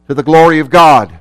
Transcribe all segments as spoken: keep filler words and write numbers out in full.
to the glory of God.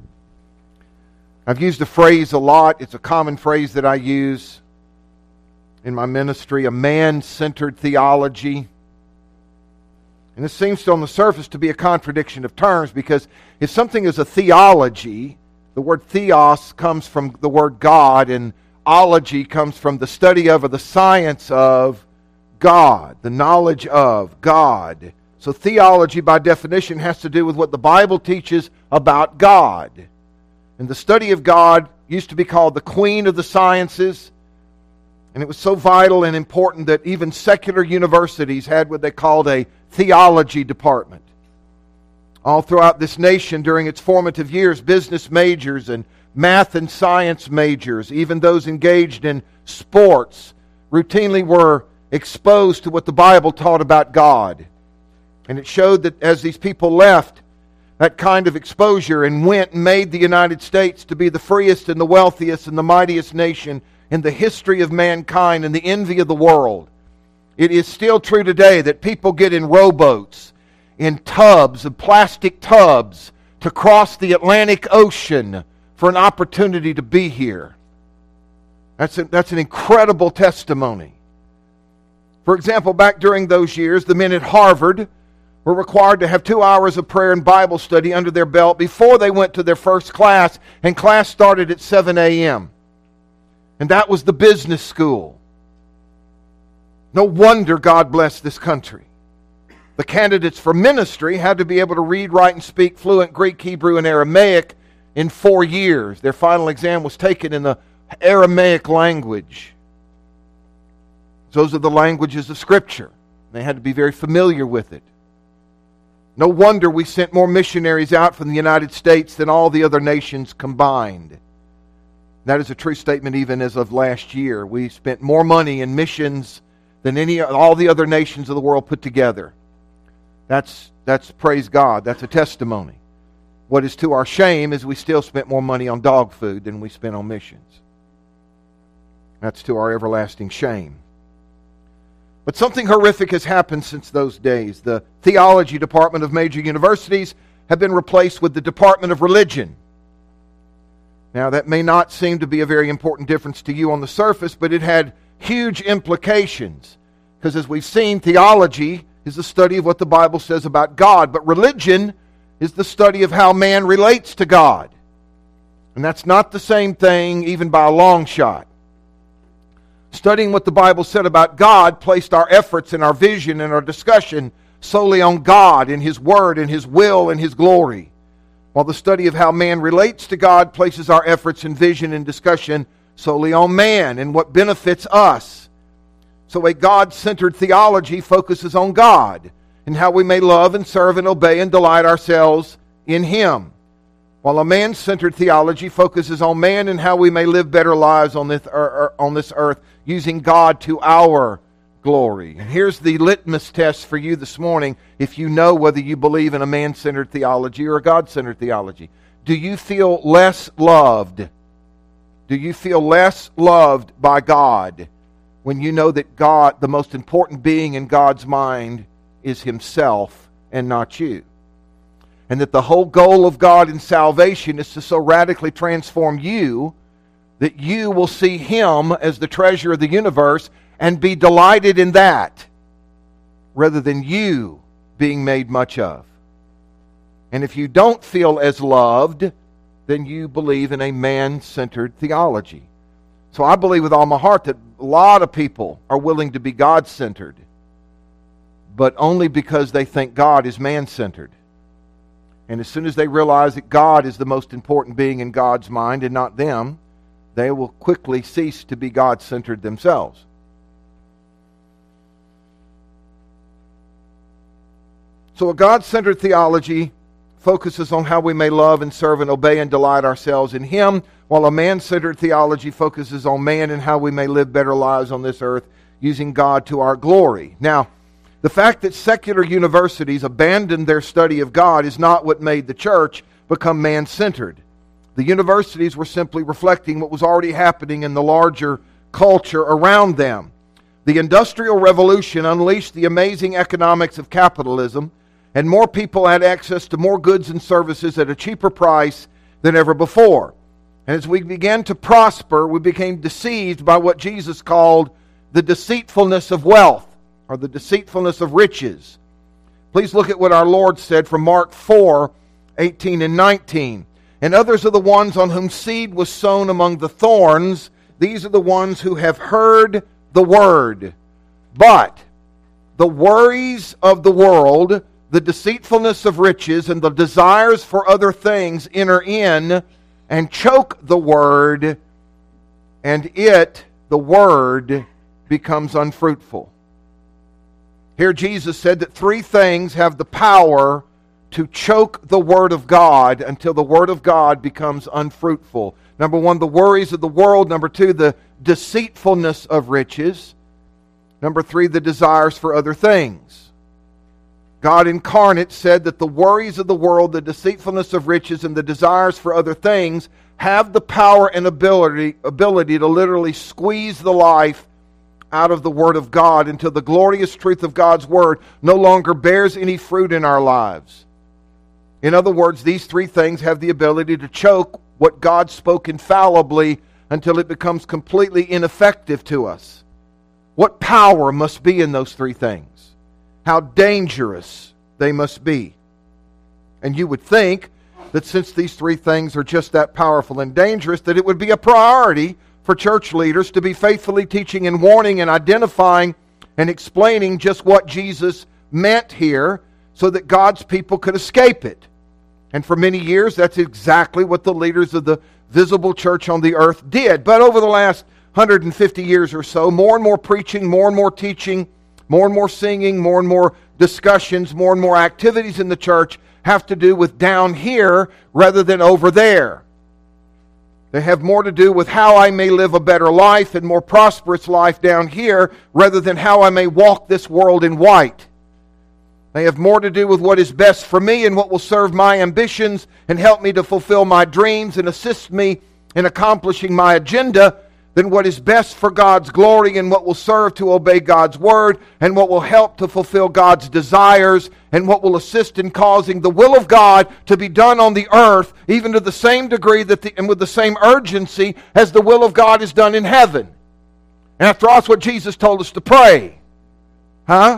I've used a phrase a lot. It's a common phrase that I use in my ministry, a man-centered theology. And this seems to, on the surface, to be a contradiction of terms, because if something is a theology, the word theos comes from the word God, and ology comes from the study of or the science of God, the knowledge of God. So theology, by definition, has to do with what the Bible teaches about God. And the study of God used to be called the queen of the sciences. And it was so vital and important that even secular universities had what they called a theology department. All throughout this nation during its formative years, business majors and math and science majors, even those engaged in sports, routinely were exposed to what the Bible taught about God. And it showed that as these people left that kind of exposure and went and made the United States to be the freest and the wealthiest and the mightiest nation in the history of mankind and the envy of the world, it is still true today that people get in rowboats, in tubs, of plastic tubs, to cross the Atlantic Ocean for an opportunity to be here. That's, a, that's an incredible testimony. For example, back during those years, the men at Harvard were required to have two hours of prayer and Bible study under their belt before they went to their first class, and class started at seven a.m. And that was the business school. No wonder God blessed this country. The candidates for ministry had to be able to read, write, and speak fluent Greek, Hebrew, and Aramaic in four years. Their final exam was taken in the Aramaic language. Those are the languages of Scripture. They had to be very familiar with it. No wonder we sent more missionaries out from the United States than all the other nations combined. That is a true statement even as of last year. We spent more money in missions than any all the other nations of the world put together. That's, that's praise God. That's a testimony. What is to our shame is we still spent more money on dog food than we spent on missions. That's to our everlasting shame. But something horrific has happened since those days. The theology department of major universities have been replaced with the Department of Religion. Now, that may not seem to be a very important difference to you on the surface, but it had huge implications. Because as we've seen, theology is the study of what the Bible says about God, but religion is the study of how man relates to God. And that's not the same thing, even by a long shot. Studying what the Bible said about God placed our efforts and our vision and our discussion solely on God and His Word and His will and His glory, while the study of how man relates to God places our efforts and vision and discussion solely on man and what benefits us. So a God-centered theology focuses on God and how we may love and serve and obey and delight ourselves in Him, while a man-centered theology focuses on man and how we may live better lives on this, on this earth using God to our glory. And here's the litmus test for you this morning if you know whether you believe in a man-centered theology or a God-centered theology. Do you feel less loved? Do you feel less loved by God when you know that God, the most important being in God's mind, is Himself and not you? And that the whole goal of God in salvation is to so radically transform you that you will see Him as the treasure of the universe and be delighted in that, rather than you being made much of. And if you don't feel as loved, then you believe in a man-centered theology. So I believe with all my heart that a lot of people are willing to be God-centered, but only because they think God is man-centered. And as soon as they realize that God is the most important being in God's mind and not them, they will quickly cease to be God-centered themselves. So a God-centered theology focuses on how we may love and serve and obey and delight ourselves in Him, while a man-centered theology focuses on man and how we may live better lives on this earth using God to our glory. Now, the fact that secular universities abandoned their study of God is not what made the church become man-centered. The universities were simply reflecting what was already happening in the larger culture around them. The Industrial Revolution unleashed the amazing economics of capitalism and more people had access to more goods and services at a cheaper price than ever before. And as we began to prosper, we became deceived by what Jesus called the deceitfulness of wealth, or the deceitfulness of riches. Please look at what our Lord said from Mark four, eighteen and nineteen. And others are the ones on whom seed was sown among the thorns. These are the ones who have heard the word. But the worries of the world, the deceitfulness of riches, and the desires for other things enter in and choke the word, and it, the word, becomes unfruitful. Here Jesus said that three things have the power to choke the word of God until the word of God becomes unfruitful. Number one, the worries of the world. Number two, the deceitfulness of riches. Number three, the desires for other things. God incarnate said that the worries of the world, the deceitfulness of riches, and the desires for other things have the power and ability, ability to literally squeeze the life out of the Word of God until the glorious truth of God's Word no longer bears any fruit in our lives. In other words, these three things have the ability to choke what God spoke infallibly until it becomes completely ineffective to us. What power must be in those three things? How dangerous they must be. And you would think that since these three things are just that powerful and dangerous, that it would be a priority for church leaders to be faithfully teaching and warning and identifying and explaining just what Jesus meant here so that God's people could escape it. And for many years, that's exactly what the leaders of the visible church on the earth did. But over the last one hundred fifty years or so, more and more preaching, more and more teaching, more and more singing, more and more discussions, more and more activities in the church have to do with down here rather than over there. They have more to do with how I may live a better life and more prosperous life down here rather than how I may walk this world in white. They have more to do with what is best for me and what will serve my ambitions and help me to fulfill my dreams and assist me in accomplishing my agenda than what is best for God's glory and what will serve to obey God's word and what will help to fulfill God's desires and what will assist in causing the will of God to be done on the earth even to the same degree that the, and with the same urgency as the will of God is done in heaven. And after all, that's what Jesus told us to pray. Huh?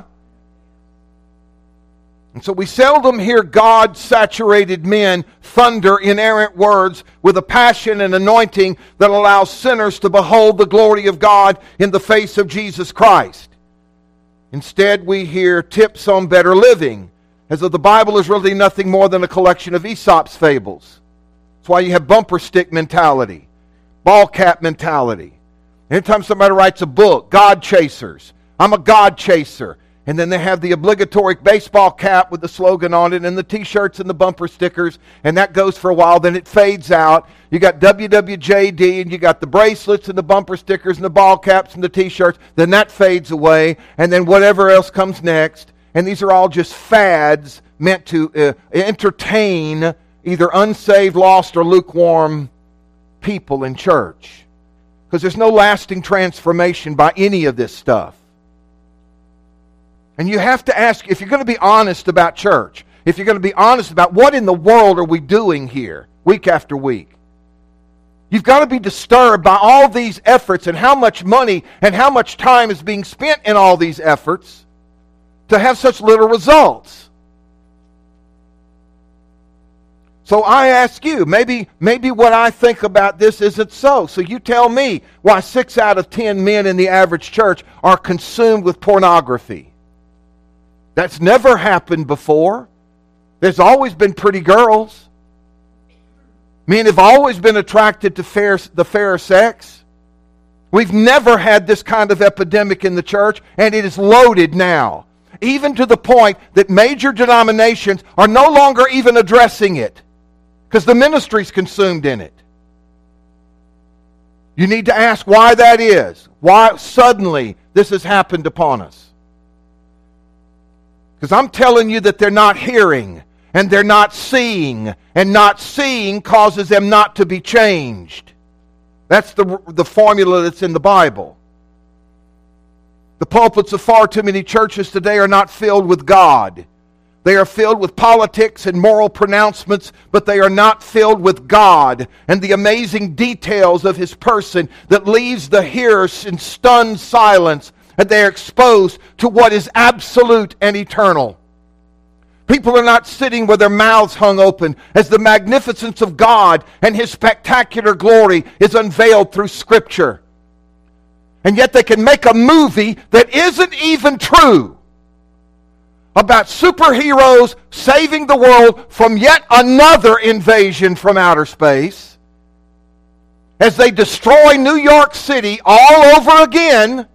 And so we seldom hear God-saturated men thunder inerrant words with a passion and anointing that allows sinners to behold the glory of God in the face of Jesus Christ. Instead, we hear tips on better living, as though the Bible is really nothing more than a collection of Aesop's fables. That's why you have bumper stick mentality, ball cap mentality. Anytime somebody writes a book, God chasers, I'm a God chaser. And then they have the obligatory baseball cap with the slogan on it and the t-shirts and the bumper stickers. And that goes for a while. Then it fades out. You got W W J D and you got the bracelets and the bumper stickers and the ball caps and the t-shirts. Then that fades away. And then whatever else comes next. And these are all just fads meant to uh, entertain either unsaved, lost, or lukewarm people in church. Because there's no lasting transformation by any of this stuff. And you have to ask, if you're going to be honest about church, if you're going to be honest about what in the world are we doing here week after week, you've got to be disturbed by all these efforts and how much money and how much time is being spent in all these efforts to have such little results. So I ask you, maybe, maybe what I think about this isn't so. So you tell me why six out of ten men in the average church are consumed with pornography. That's never happened before. There's always been pretty girls. Men have always been attracted to fair, the fair sex. We've never had this kind of epidemic in the church, and it is loaded now. Even to the point that major denominations are no longer even addressing it because the ministry's consumed in it. You need to ask why that is. Why suddenly this has happened upon us. Because I'm telling you that they're not hearing, and they're not seeing, and not seeing causes them not to be changed. That's the, the formula that's in the Bible. The pulpits of far too many churches today are not filled with God. They are filled with politics and moral pronouncements, but they are not filled with God and the amazing details of His person that leaves the hearers in stunned silence, and they are exposed to what is absolute and eternal. People are not sitting with their mouths hung open as the magnificence of God and His spectacular glory is unveiled through Scripture. And yet they can make a movie that isn't even true about superheroes saving the world from yet another invasion from outer space as they destroy New York City all over again.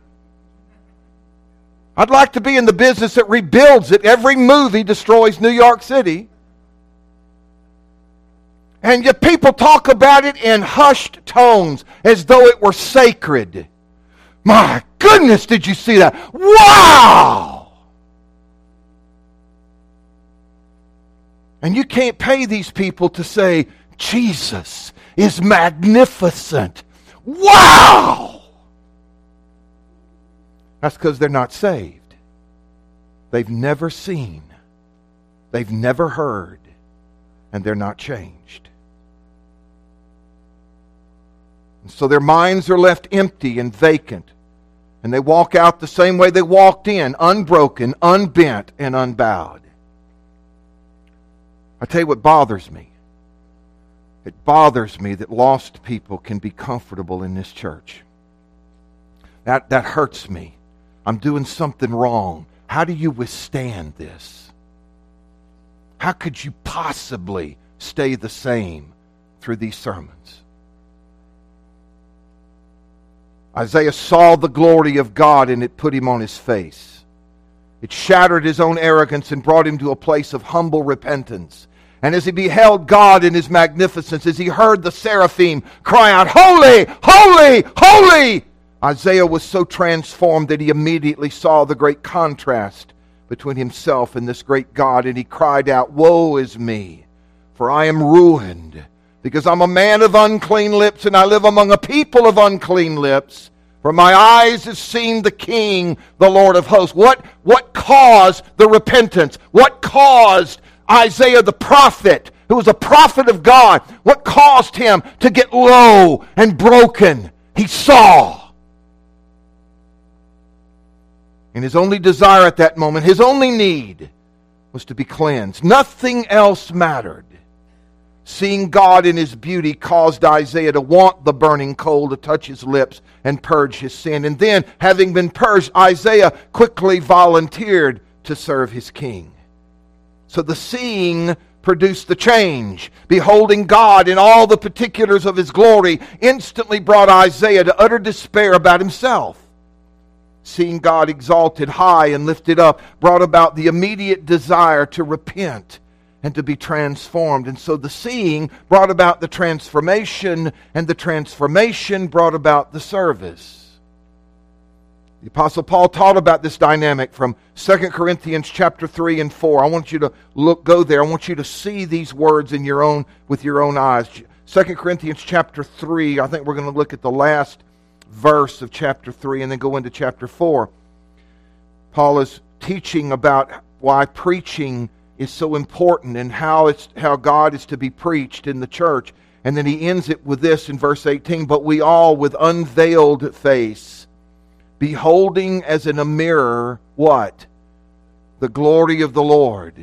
I'd like to be in the business that rebuilds it. Every movie destroys New York City. And yet people talk about it in hushed tones as though it were sacred. My goodness, did you see that? Wow! And you can't pay these people to say, Jesus is magnificent. Wow! That's because they're not saved. They've never seen. They've never heard. And they're not changed. And so their minds are left empty and vacant. And they walk out the same way they walked in, unbroken, unbent, and unbowed. I tell you what bothers me. It bothers me that lost people can be comfortable in this church. That, that hurts me. I'm doing something wrong. How do you withstand this? How could you possibly stay the same through these sermons? Isaiah saw the glory of God and it put him on his face. It shattered his own arrogance and brought him to a place of humble repentance. And as he beheld God in His magnificence, as he heard the seraphim cry out, Holy, holy, holy! Isaiah was so transformed that he immediately saw the great contrast between himself and this great God. And he cried out, Woe is me, for I am ruined, because I'm a man of unclean lips, and I live among a people of unclean lips. For my eyes have seen the King, the Lord of hosts. What, what caused the repentance? What caused Isaiah the prophet, who was a prophet of God, what caused him to get low and broken? He saw. And his only desire at that moment, his only need, was to be cleansed. Nothing else mattered. Seeing God in His beauty caused Isaiah to want the burning coal to touch his lips and purge his sin. And then, having been purged, Isaiah quickly volunteered to serve his king. So the seeing produced the change. Beholding God in all the particulars of His glory instantly brought Isaiah to utter despair about himself. Seeing God exalted high and lifted up brought about the immediate desire to repent and to be transformed. And so the seeing brought about the transformation, and the transformation brought about the service. The Apostle Paul taught about this dynamic from Second Corinthians chapter three and four. I want you to look, go there. I want you to see these words in your own, with your own eyes. Second Corinthians chapter three, I think we're going to look at the last verse of chapter three and then go into chapter four. Paul is teaching about why preaching is so important and how it's how God is to be preached in the church. And then he ends it with this in verse eighteen, But we all with unveiled face, beholding as in a mirror, what? The glory of the Lord.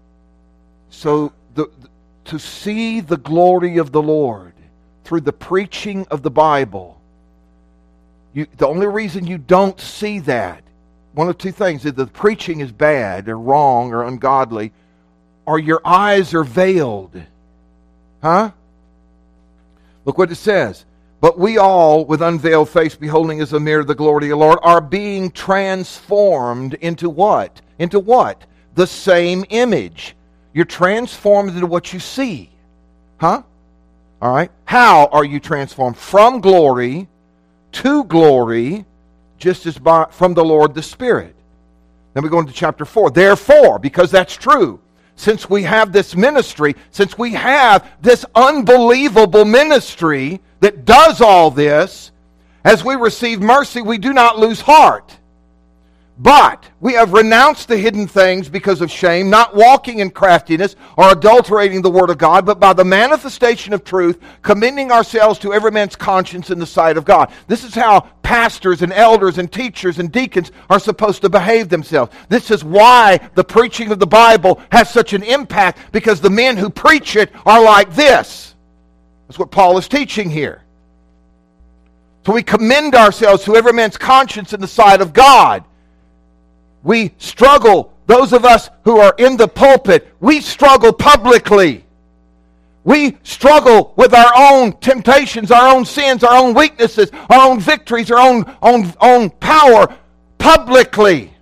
So the, to see the glory of the Lord through the preaching of the Bible, you, the only reason you don't see that, one of two things, either the preaching is bad or wrong or ungodly, or your eyes are veiled. Huh? Look what it says. But we all, with unveiled face, beholding as a mirror the glory of the Lord, are being transformed into what? Into what? The same image. You're transformed into what you see. Huh? All right. How are you transformed? From glory to glory, just as by, from the Lord the Spirit. Then we go into chapter four. Therefore, because that's true, since we have this ministry, since we have this unbelievable ministry that does all this, as we receive mercy, we do not lose heart. But we have renounced the hidden things because of shame, not walking in craftiness or adulterating the word of God, but by the manifestation of truth, commending ourselves to every man's conscience in the sight of God. This is how pastors and elders and teachers and deacons are supposed to behave themselves. This is why the preaching of the Bible has such an impact, because the men who preach it are like this. That's what Paul is teaching here. So we commend ourselves to every man's conscience in the sight of God. We struggle, those of us who are in the pulpit, we struggle publicly. We struggle with our own temptations, our own sins, our own weaknesses, our own victories, our own, own, own power publicly.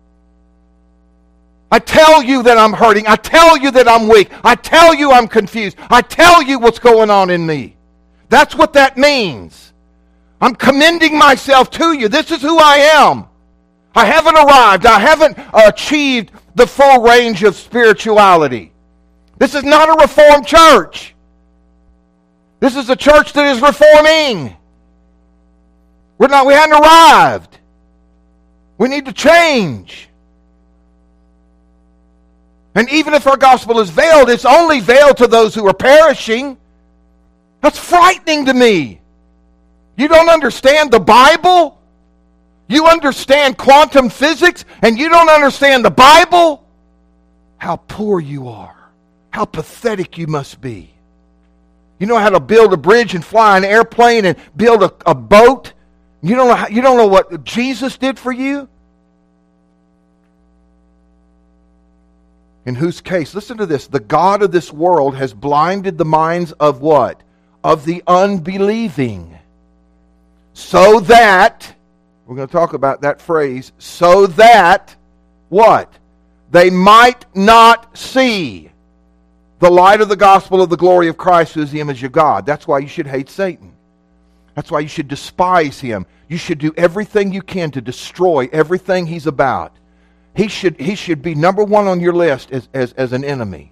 I tell you that I'm hurting. I tell you that I'm weak. I tell you I'm confused. I tell you what's going on in me. That's what that means. I'm commending myself to you. This is who I am. I haven't arrived. I haven't achieved the full range of spirituality. This is not a reformed church. This is a church that is reforming. We're not, we haven't arrived. We need to change. And even if our gospel is veiled, it's only veiled to those who are perishing. That's frightening to me. You don't understand the Bible? You understand quantum physics and you don't understand the Bible? How poor you are. How pathetic you must be. You know how to build a bridge and fly an airplane and build a, a boat? You don't know how, you don't know what Jesus did for you? In whose case, listen to this, the God of this world has blinded the minds of what? Of the unbelieving. So that, we're going to talk about that phrase, so that, what? They might not see the light of the gospel of the glory of Christ, who is the image of God. That's why you should hate Satan. That's why you should despise him. You should do everything you can to destroy everything he's about. He should, he should be number one on your list as, as, as an enemy.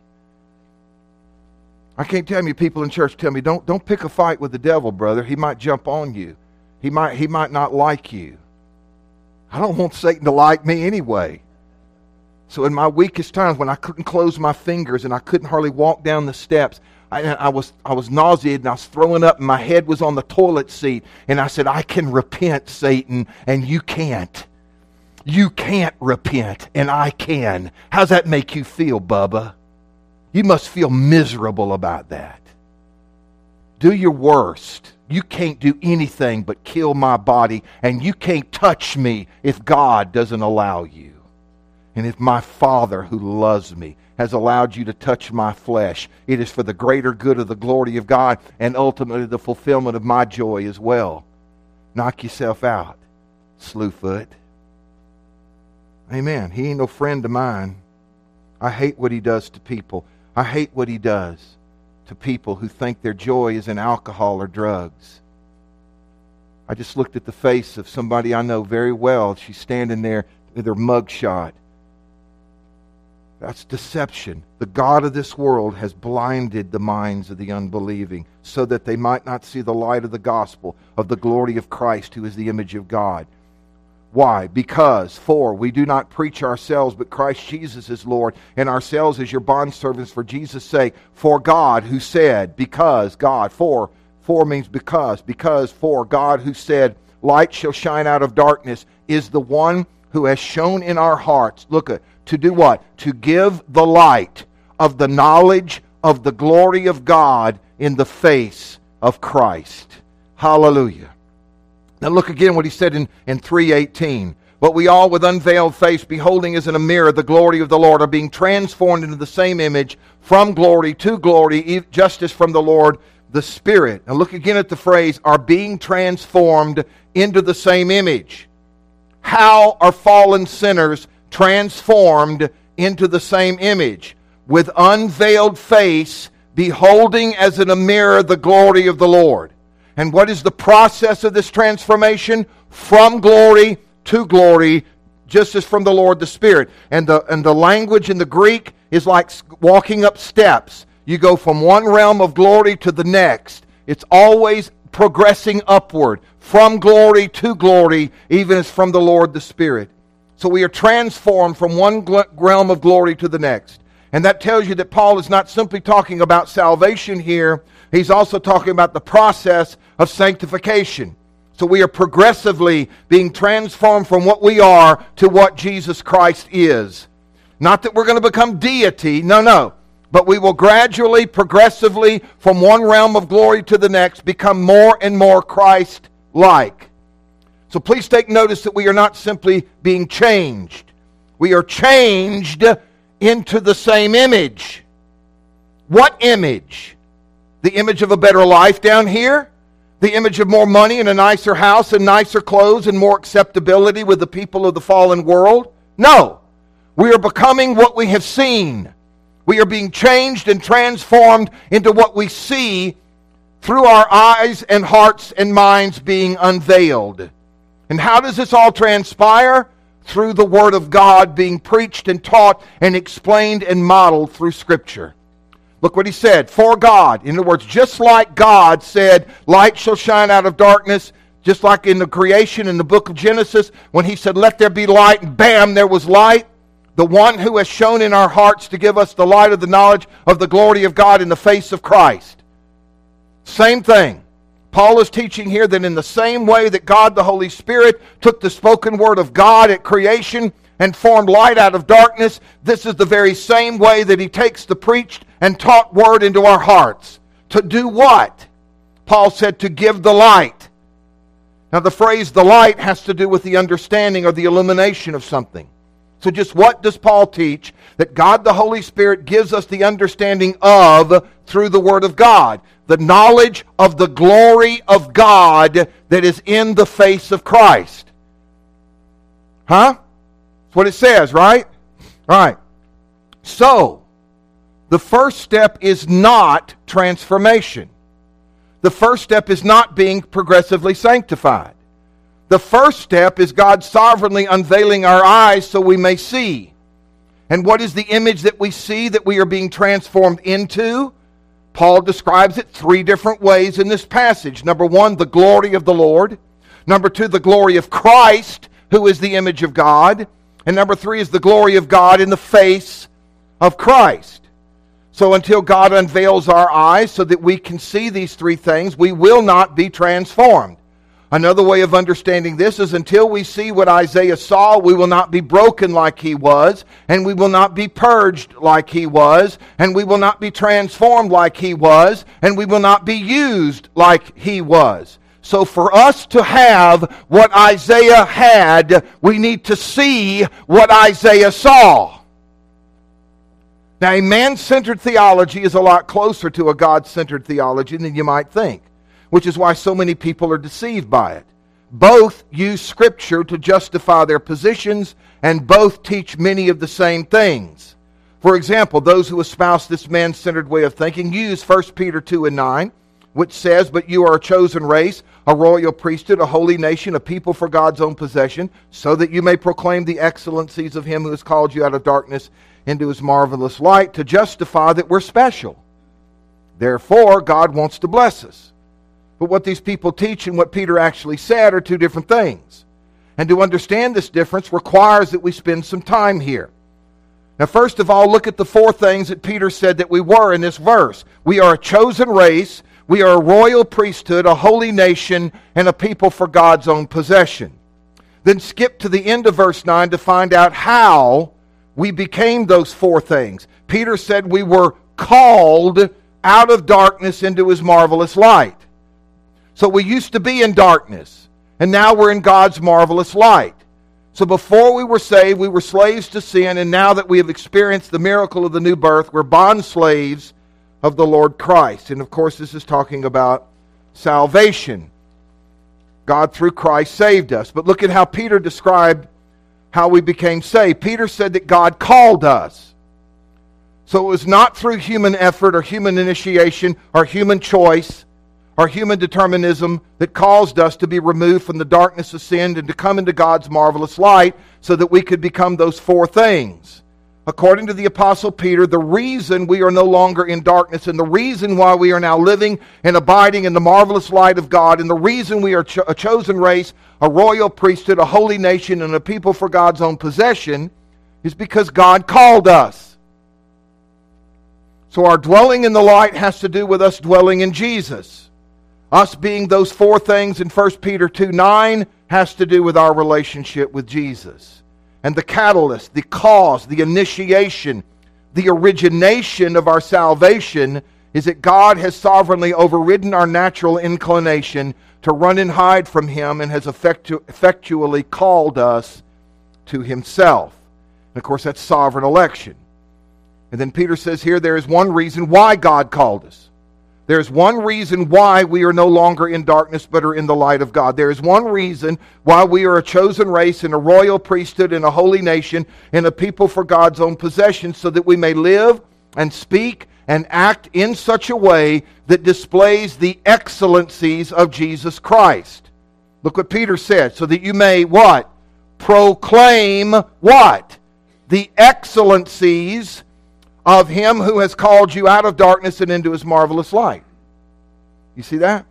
I can't tell you, people in church tell me, don't, don't pick a fight with the devil, brother. He might jump on you. He might, he might not like you. I don't want Satan to like me anyway. So in my weakest times, when I couldn't close my fingers and I couldn't hardly walk down the steps, I, I was I was nauseated and I was throwing up and my head was on the toilet seat. And I said, I can repent, Satan, and you can't. You can't repent, and I can. How's that make you feel, Bubba? You must feel miserable about that. Do your worst. You can't do anything but kill my body, and you can't touch me if God doesn't allow you. And if my Father who loves me has allowed you to touch my flesh, it is for the greater good of the glory of God and ultimately the fulfillment of my joy as well. Knock yourself out, slewfoot. Amen. He ain't no friend of mine. I hate what he does to people. I hate what he does to people who think their joy is in alcohol or drugs. I just looked at the face of somebody I know very well. She's standing there with her mugshot. That's deception. The God of this world has blinded the minds of the unbelieving so that they might not see the light of the gospel of the glory of Christ, who is the image of God. Why? Because, for, we do not preach ourselves, but Christ Jesus is Lord, and ourselves as your bondservants for Jesus' sake. For God who said, because, God, for, for means because, because, for, God who said, light shall shine out of darkness, is the one who has shone in our hearts. Look at, to do what? To give the light of the knowledge of the glory of God in the face of Christ. Hallelujah. Now look again what he said in, in three eighteen. But we all with unveiled face, beholding as in a mirror the glory of the Lord, are being transformed into the same image from glory to glory, just as from the Lord the Spirit. Now look again at the phrase, are being transformed into the same image. How are fallen sinners transformed into the same image? With unveiled face, beholding as in a mirror the glory of the Lord. And what is the process of this transformation? From glory to glory, just as from the Lord the Spirit. And the, and the language in the Greek is like walking up steps. You go from one realm of glory to the next. It's always progressing upward, from glory to glory, even as from the Lord the Spirit. So we are transformed from one gl- realm of glory to the next. And that tells you that Paul is not simply talking about salvation here. He's also talking about the process of sanctification. So we are progressively being transformed from what we are to what Jesus Christ is. Not that we're going to become deity, no, no. But we will gradually, progressively, from one realm of glory to the next, become more and more Christ-like. So please take notice that we are not simply being changed. We are changed into the same image. What image? The image of a better life down here? The image of more money and a nicer house and nicer clothes and more acceptability with the people of the fallen world? No. We are becoming what we have seen. We are being changed and transformed into what we see through our eyes and hearts and minds being unveiled. And how does this all transpire? Through the Word of God being preached and taught and explained and modeled through Scripture. Look what he said. For God, in other words, just like God said, light shall shine out of darkness, just like in the creation in the book of Genesis, when he said, let there be light, and bam, there was light. The one who has shown in our hearts to give us the light of the knowledge of the glory of God in the face of Christ. Same thing. Paul is teaching here that in the same way that God the Holy Spirit took the spoken word of God at creation and formed light out of darkness, this is the very same way that he takes the preached and taught word into our hearts. To do what? Paul said to give the light. Now the phrase the light has to do with the understanding or the illumination of something. So just what does Paul teach? That God the Holy Spirit gives us the understanding of through the Word of God. The knowledge of the glory of God that is in the face of Christ. Huh? That's what it says, right? All right. So, the first step is not transformation. The first step is not being progressively sanctified. The first step is God sovereignly unveiling our eyes so we may see. And what is the image that we see that we are being transformed into? Paul describes it three different ways in this passage. Number one, the glory of the Lord. Number two, the glory of Christ, who is the image of God. And number three is the glory of God in the face of Christ. So until God unveils our eyes so that we can see these three things, we will not be transformed. Another way of understanding this is until we see what Isaiah saw, we will not be broken like he was, and we will not be purged like he was, and we will not be transformed like he was, and we will not be used like he was. So for us to have what Isaiah had, we need to see what Isaiah saw. Now, a man-centered theology is a lot closer to a God-centered theology than you might think, which is why so many people are deceived by it. Both use Scripture to justify their positions, and both teach many of the same things. For example, those who espouse this man-centered way of thinking use First Peter two and nine, which says, but you are a chosen race, a royal priesthood, a holy nation, a people for God's own possession, so that you may proclaim the excellencies of Him who has called you out of darkness into His marvelous light, to justify that we're special. Therefore, God wants to bless us. But what these people teach and what Peter actually said are two different things. And to understand this difference requires that we spend some time here. Now, first of all, look at the four things that Peter said that we were in this verse. We are a chosen race, we are a royal priesthood, a holy nation, and a people for God's own possession. Then skip to the end of verse nine to find out how we became those four things. Peter said we were called out of darkness into His marvelous light. So we used to be in darkness, and now we're in God's marvelous light. So before we were saved, we were slaves to sin, and now that we have experienced the miracle of the new birth, we're bond slaves of the Lord Christ. And of course, this is talking about salvation. God through Christ saved us. But look at how Peter described how we became saved. Peter said that God called us. So it was not through human effort or human initiation or human choice or human determinism that caused us to be removed from the darkness of sin and to come into God's marvelous light so that we could become those four things. according to the Apostle Peter, the reason we are no longer in darkness and the reason why we are now living and abiding in the marvelous light of God and the reason we are cho- a chosen race, a royal priesthood, a holy nation, and a people for God's own possession is because God called us. So our dwelling in the light has to do with us dwelling in Jesus. Us being those four things in First Peter two nine has to do with our relationship with Jesus. And the catalyst, the cause, the initiation, the origination of our salvation is that God has sovereignly overridden our natural inclination to run and hide from Him and has effectu- effectually called us to Himself. And of course, that's sovereign election. And then Peter says here, there is one reason why God called us. There's one reason why we are no longer in darkness but are in the light of God. There is one reason why we are a chosen race and a royal priesthood and a holy nation and a people for God's own possession, so that we may live and speak and act in such a way that displays the excellencies of Jesus Christ. Look what Peter said, so that you may what? Proclaim what? The excellencies of Him who has called you out of darkness and into His marvelous light. You see that?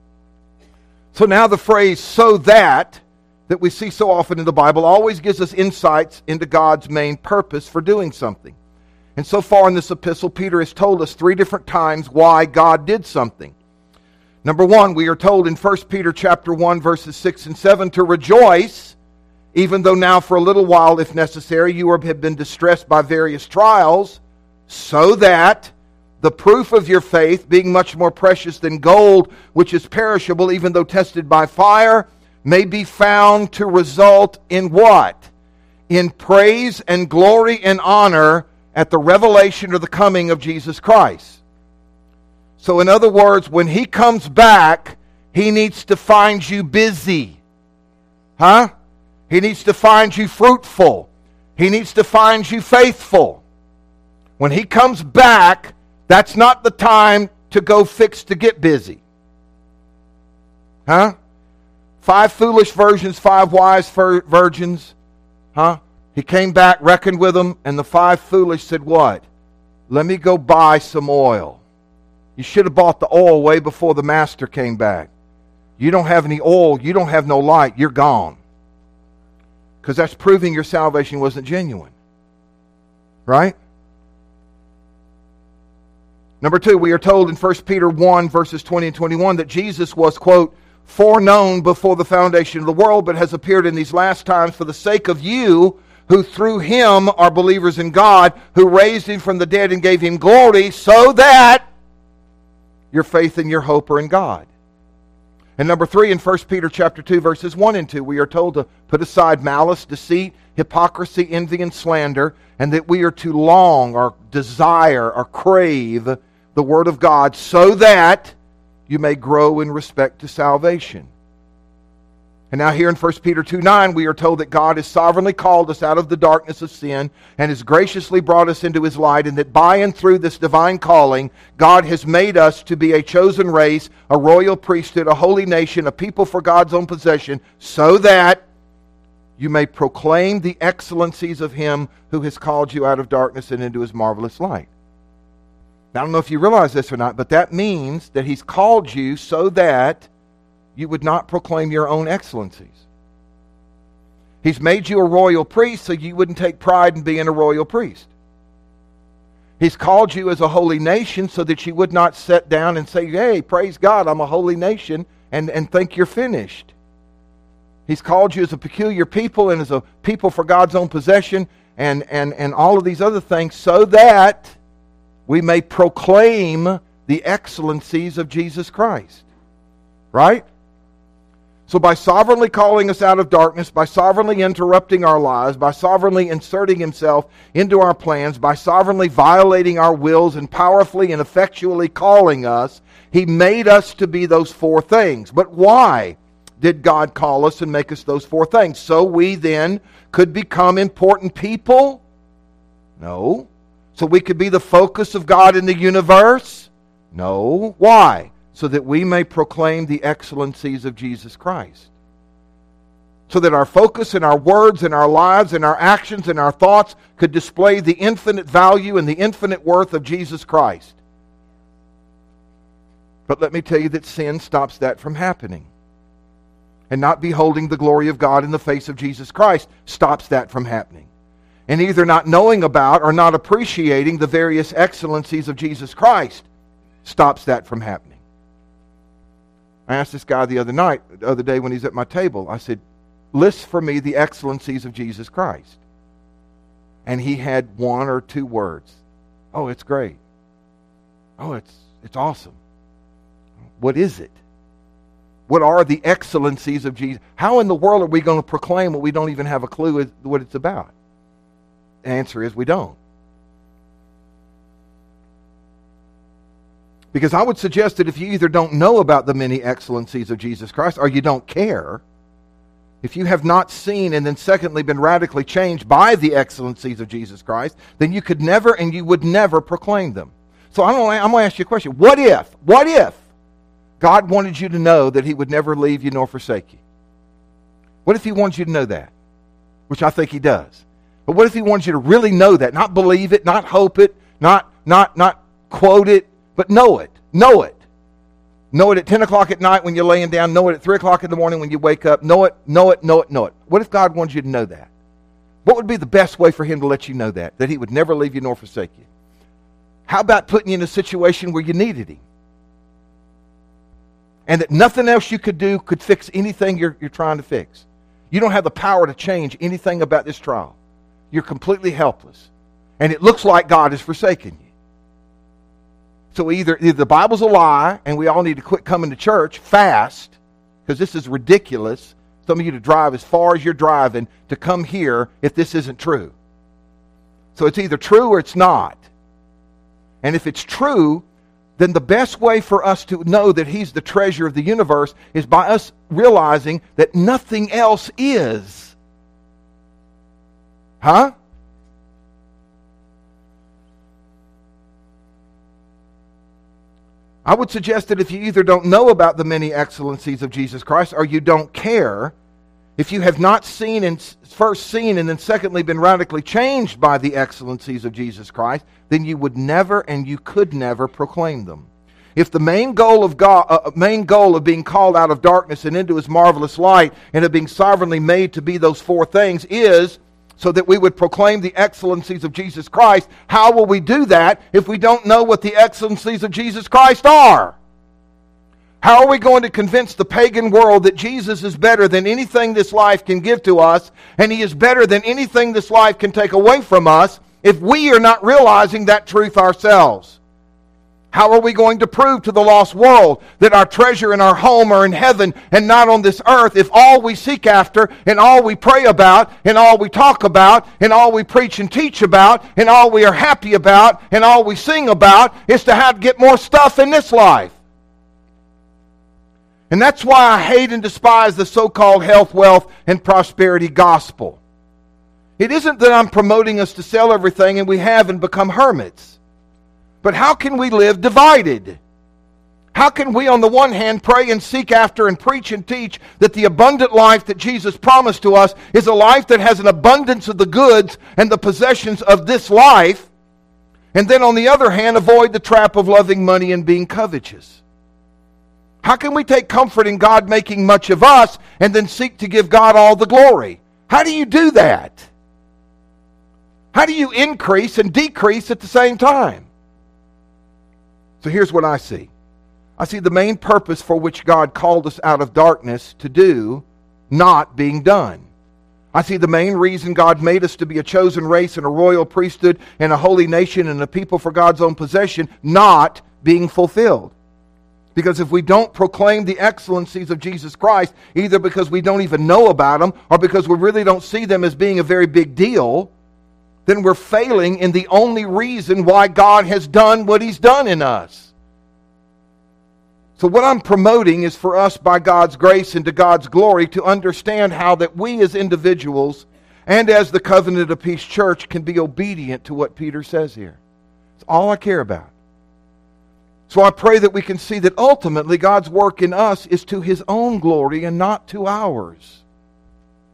So now the phrase "so that" that we see so often in the Bible always gives us insights into God's main purpose for doing something. And so far in this epistle, Peter has told us three different times why God did something. Number one, we are told in First Peter chapter one, verses six and seven, to rejoice, even though now for a little while, if necessary, you have been distressed by various trials, so that the proof of your faith, being much more precious than gold, which is perishable, even though tested by fire, may be found to result in what? In praise and glory and honor at the revelation or the coming of Jesus Christ. So in other words, when He comes back, He needs to find you busy. Huh? He needs to find you fruitful. He needs to find you faithful. When He comes back, that's not the time to go fix to get busy. Huh? Five foolish virgins, five wise virgins. Huh? He came back, reckoned with them, and the five foolish said what? Let me go buy some oil. You should have bought the oil way before the master came back. You don't have any oil, you don't have no light, you're gone. Because that's proving your salvation wasn't genuine. Right? Number two, we are told in First Peter one, verses twenty and twenty-one, that Jesus was, quote, foreknown before the foundation of the world, but has appeared in these last times for the sake of you, who through Him are believers in God, who raised Him from the dead and gave Him glory, so that your faith and your hope are in God. And number three, in First Peter chapter two, verses one and two, we are told to put aside malice, deceit, hypocrisy, envy, and slander, and that we are to long or desire or crave the Word of God, so that you may grow in respect to salvation. And now here in First Peter two nine, we are told that God has sovereignly called us out of the darkness of sin and has graciously brought us into His light, and that by and through this divine calling, God has made us to be a chosen race, a royal priesthood, a holy nation, a people for God's own possession, so that you may proclaim the excellencies of Him who has called you out of darkness and into His marvelous light. Now, I don't know if you realize this or not, but that means that He's called you so that you would not proclaim your own excellencies. He's made you a royal priest so you wouldn't take pride in being a royal priest. He's called you as a holy nation so that you would not sit down and say, hey, praise God, I'm a holy nation, and, and think you're finished. He's called you as a peculiar people and as a people for God's own possession and, and, and all of these other things so that we may proclaim the excellencies of Jesus Christ. Right? So by sovereignly calling us out of darkness, by sovereignly interrupting our lives, by sovereignly inserting Himself into our plans, by sovereignly violating our wills and powerfully and effectually calling us, He made us to be those four things. But why did God call us and make us those four things? So we then could become important people? No. So we could be the focus of God in the universe? No. Why? So that we may proclaim the excellencies of Jesus Christ. so that our focus and our words and our lives and our actions and our thoughts could display the infinite value and the infinite worth of Jesus Christ. But let me tell you that sin stops that from happening. And not beholding the glory of God in the face of Jesus Christ stops that from happening. And either not knowing about or not appreciating the various excellencies of Jesus Christ stops that from happening. I asked this guy the other night, the other day when he's at my table, I said, list for me the excellencies of Jesus Christ. And he had one or two words. Oh, it's great. Oh, it's it's awesome. What is it? What are the excellencies of Jesus? How in the world are we going to proclaim what we don't even have a clue what it's about? The answer is we don't. Because I would suggest that if you either don't know about the many excellencies of Jesus Christ or you don't care, if you have not seen and then secondly been radically changed by the excellencies of Jesus Christ, then you could never and you would never proclaim them. So I don't, I'm going to ask you a question. What if, what if God wanted you to know that He would never leave you nor forsake you? What if He wanted you to know that? Which I think He does. But what if He wanted you to really know that? Not believe it, not hope it, not, not, not quote it, but know it. Know it. Know it at ten o'clock at night when you're laying down. Know it at three o'clock in the morning when you wake up. Know it, know it, know it, know it. What if God wanted you to know that? What would be the best way for Him to let you know that? That He would never leave you nor forsake you. How about putting you in a situation where you needed Him? And that nothing else you could do could fix anything you're, you're trying to fix. You don't have the power to change anything about this trial. You're completely helpless. And it looks like God has forsaken you. So either, either the Bible's a lie, and we all need to quit coming to church fast, because this is ridiculous. Some of you to drive as far as you're driving to come here if this isn't true. So it's either true or it's not. And if it's true, then the best way for us to know that He's the treasure of the universe is by us realizing that nothing else is. Huh? I would suggest that if you either don't know about the many excellencies of Jesus Christ or you don't care, if you have not seen and first seen and then secondly been radically changed by the excellencies of Jesus Christ, then you would never and you could never proclaim them. If the main goal of God, uh, main goal of being called out of darkness and into His marvelous light and of being sovereignly made to be those four things is so that we would proclaim the excellencies of Jesus Christ, how will we do that if we don't know what the excellencies of Jesus Christ are? How are we going to convince the pagan world that Jesus is better than anything this life can give to us, and He is better than anything this life can take away from us, if we are not realizing that truth ourselves? How are we going to prove to the lost world that our treasure and our home are in heaven and not on this earth if all we seek after and all we pray about and all we talk about and all we preach and teach about and all we are happy about and all we sing about is to have to get more stuff in this life? And that's why I hate and despise the so-called health, wealth, and prosperity gospel. It isn't that I'm promoting us to sell everything and we have and become hermits. But how can we live divided? How can we, on the one hand, pray and seek after and preach and teach that the abundant life that Jesus promised to us is a life that has an abundance of the goods and the possessions of this life, and then on the other hand, avoid the trap of loving money and being covetous? How can we take comfort in God making much of us and then seek to give God all the glory? How do you do that? How do you increase and decrease at the same time? So here's what I see. I see the main purpose for which God called us out of darkness to do not being done. I see the main reason God made us to be a chosen race and a royal priesthood and a holy nation and a people for God's own possession not being fulfilled. Because if we don't proclaim the excellencies of Jesus Christ, either because we don't even know about them or because we really don't see them as being a very big deal, then we're failing in the only reason why God has done what He's done in us. So what I'm promoting is for us, by God's grace and to God's glory, to understand how that we as individuals and as the Covenant of Peace Church can be obedient to what Peter says here. It's all I care about. So I pray that we can see that ultimately God's work in us is to His own glory and not to ours.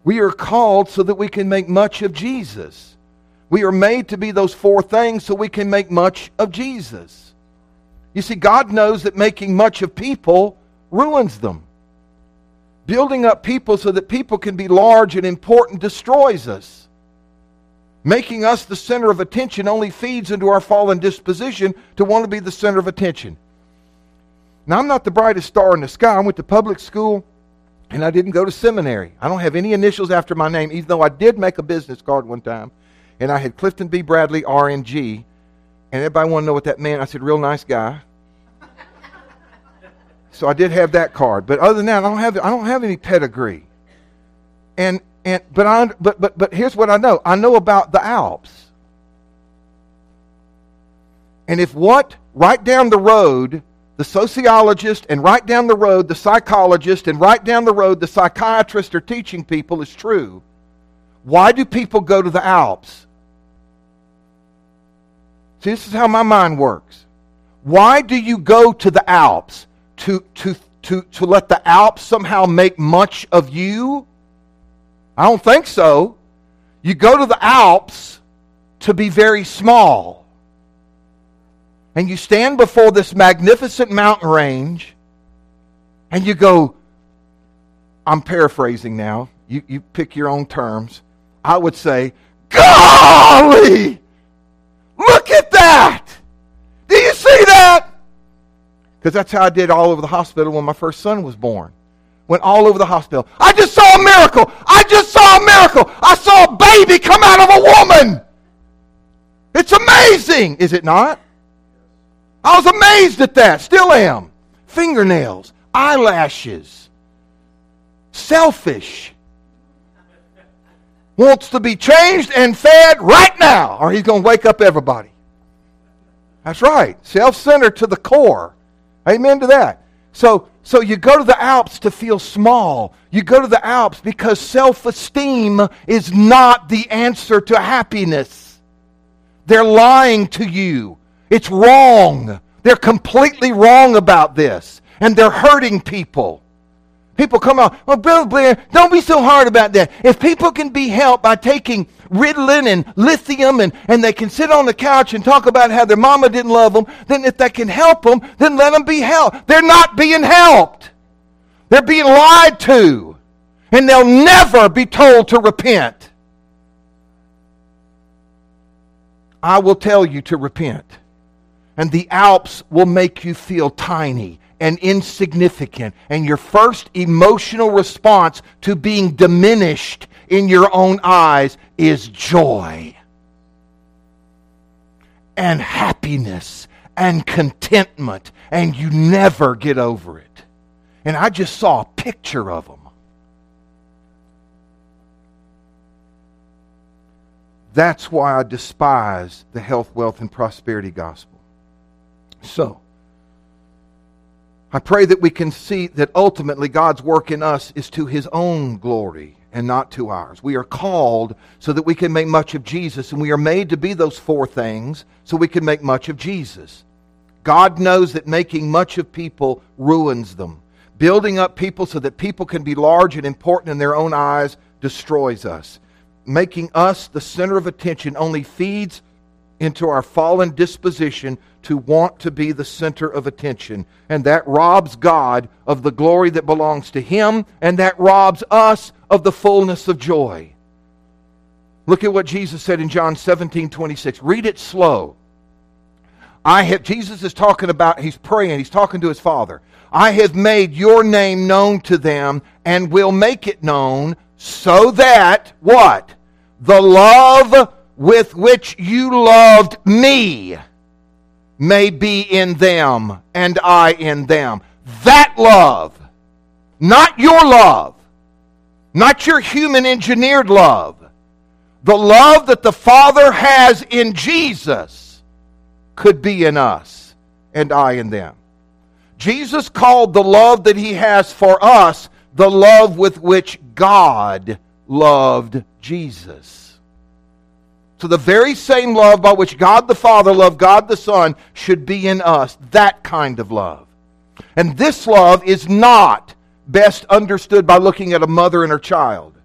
We are called so that we can make much of Jesus. We are made to be those four things so we can make much of Jesus. You see, God knows that making much of people ruins them. Building up people so that people can be large and important destroys us. Making us the center of attention only feeds into our fallen disposition to want to be the center of attention. Now, I'm not the brightest star in the sky. I went to public school, and I didn't go to seminary. I don't have any initials after my name, even though I did make a business card one time, and I had Clifton B. Bradley, R N G, and everybody wanted to know what that meant. I said, real nice guy. So I did have that card, but other than that, I don't have I don't have any pedigree. And and but I but but but here's what I know. I know about the Alps. And if what right down the road the sociologist and right down the road the psychologist and right down the road the psychiatrist are teaching people is true, why do people go to the Alps? See, this is how my mind works. Why do you go to the Alps? To, to, to, to let the Alps somehow make much of you? I don't think so. You go to the Alps to be very small. And you stand before this magnificent mountain range and you go, I'm paraphrasing now. You, you pick your own terms. I would say, golly! Look at that! Do you see that? Because that's how I did all over the hospital when my first son was born. Went all over the hospital. I just saw a miracle. I just saw a miracle. I saw a baby come out of a woman. It's amazing, is it not? I was amazed at that. Still am. Fingernails, eyelashes. Selfish. Wants to be changed and fed right now, or he's going to wake up everybody. That's right. Self-centered to the core. Amen to that. So, so you go to the Alps to feel small. You go to the Alps because self-esteem is not the answer to happiness. They're lying to you. It's wrong. They're completely wrong about this. And they're hurting people. People come out, well, Brother Blair, don't be so hard about that. If people can be helped by taking Ritalin and lithium and, and they can sit on the couch and talk about how their mama didn't love them, then if that can help them, then let them be helped. They're not being helped. They're being lied to. And they'll never be told to repent. I will tell you to repent. And the Alps will make you feel tiny and insignificant. And your first emotional response to being diminished in your own eyes is joy and happiness and contentment. And you never get over it. And I just saw a picture of them. That's why I despise the health, wealth, and prosperity gospel. So, I pray that we can see that ultimately God's work in us is to His own glory and not to ours. We are called so that we can make much of Jesus, and we are made to be those four things so we can make much of Jesus. God knows that making much of people ruins them. Building up people so that people can be large and important in their own eyes destroys us. Making us the center of attention only feeds into our fallen disposition to want to be the center of attention. And that robs God of the glory that belongs to Him, and that robs us of the fullness of joy. Look at what Jesus said in John seventeen twenty-six. Read it slow. I have, Jesus is talking about, he's praying, he's talking to his Father. I have made your name known to them and will make it known so that, what? The love with which you loved me may be in them and I in them. That love, not your love, not your human engineered love, the love that the Father has in Jesus could be in us and I in them. Jesus called the love that He has for us the love with which God loved Jesus. So the very same love by which God the Father loved God the Son should be in us. That kind of love. And this love is not best understood by looking at a mother and her child.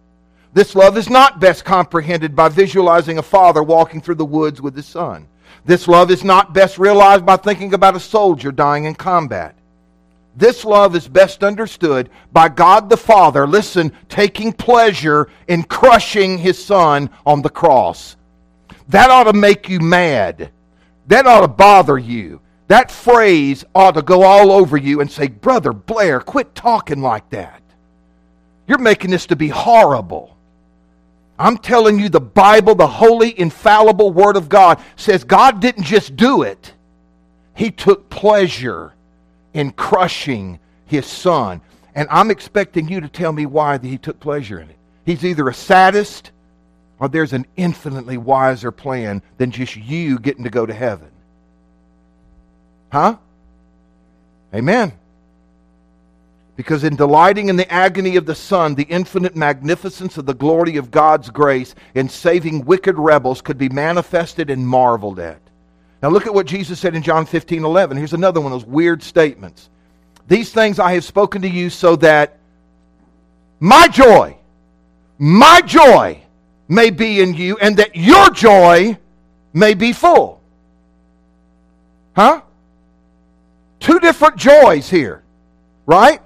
This love is not best comprehended by visualizing a father walking through the woods with his son. This love is not best realized by thinking about a soldier dying in combat. This love is best understood by God the Father, listen, taking pleasure in crushing his son on the cross. That ought to make you mad. That ought to bother you. That phrase ought to go all over you and say, Brother Blair, quit talking like that. You're making this to be horrible. I'm telling you, the Bible, the holy, infallible Word of God, says God didn't just do it. He took pleasure in crushing his son. And I'm expecting you to tell me why he took pleasure in it. He's either a sadist or there's an infinitely wiser plan than just you getting to go to heaven. Huh? Amen. Because in delighting in the agony of the Son, the infinite magnificence of the glory of God's grace in saving wicked rebels could be manifested and marveled at. Now look at what Jesus said in John fifteen eleven. Here's another one of those weird statements. These things I have spoken to you so that my joy, my joy may be in you and that your joy may be full. Huh? Two different joys here, right?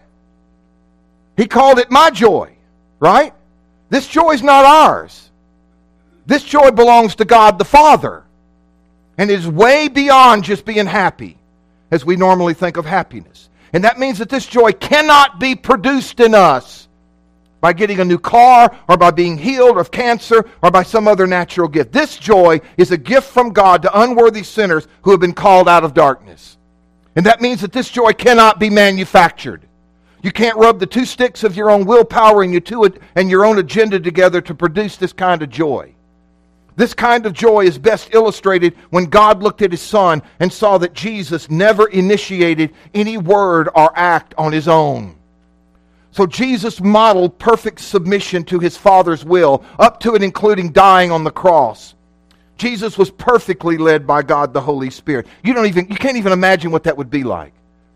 He called it my joy, right? This joy is not ours. This joy belongs to God the Father. And it is way beyond just being happy, as we normally think of happiness. And that means that this joy cannot be produced in us by getting a new car, or by being healed of cancer, or by some other natural gift. This joy is a gift from God to unworthy sinners who have been called out of darkness. And that means that this joy cannot be manufactured. You can't rub the two sticks of your own willpower and your, two, and your own agenda together to produce this kind of joy. This kind of joy is best illustrated when God looked at his Son and saw that Jesus never initiated any word or act on his own. So Jesus modeled perfect submission to his Father's will, up to and including dying on the cross. Jesus was perfectly led by God the Holy Spirit. You don't even you can't even imagine what that would be like.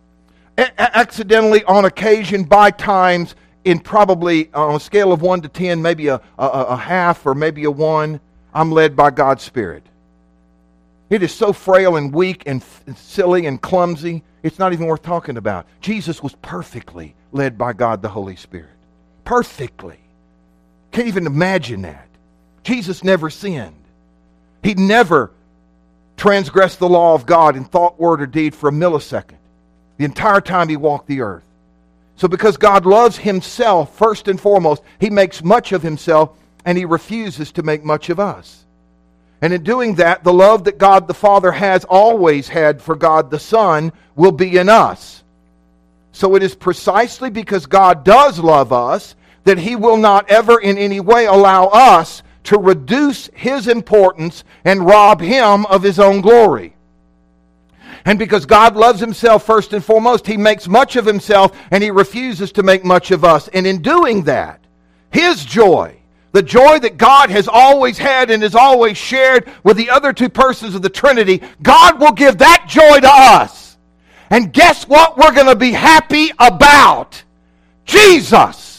A- accidentally, on occasion, by times, in probably on a scale of one to ten, maybe a, a, a half or maybe a one, I'm led by God's Spirit. It is so frail and weak and f- silly and clumsy, it's not even worth talking about. Jesus was perfectly led by God the Holy Spirit. Perfectly. Can't even imagine that. Jesus never sinned. He never transgressed the law of God in thought, word, or deed for a millisecond. The entire time he walked the earth. So because God loves himself first and foremost, he makes much of himself and he refuses to make much of us. And in doing that, the love that God the Father has always had for God the Son will be in us. So it is precisely because God does love us that he will not ever in any way allow us to reduce his importance and rob him of his own glory. And because God loves himself first and foremost, he makes much of himself and he refuses to make much of us. And in doing that, his joy, the joy that God has always had and has always shared with the other two persons of the Trinity, God will give that joy to us. And guess what we're going to be happy about? Jesus.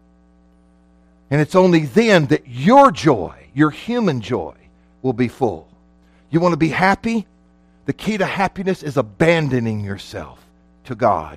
And it's only then that your joy, your human joy, will be full. You want to be happy? The key to happiness is abandoning yourself to God.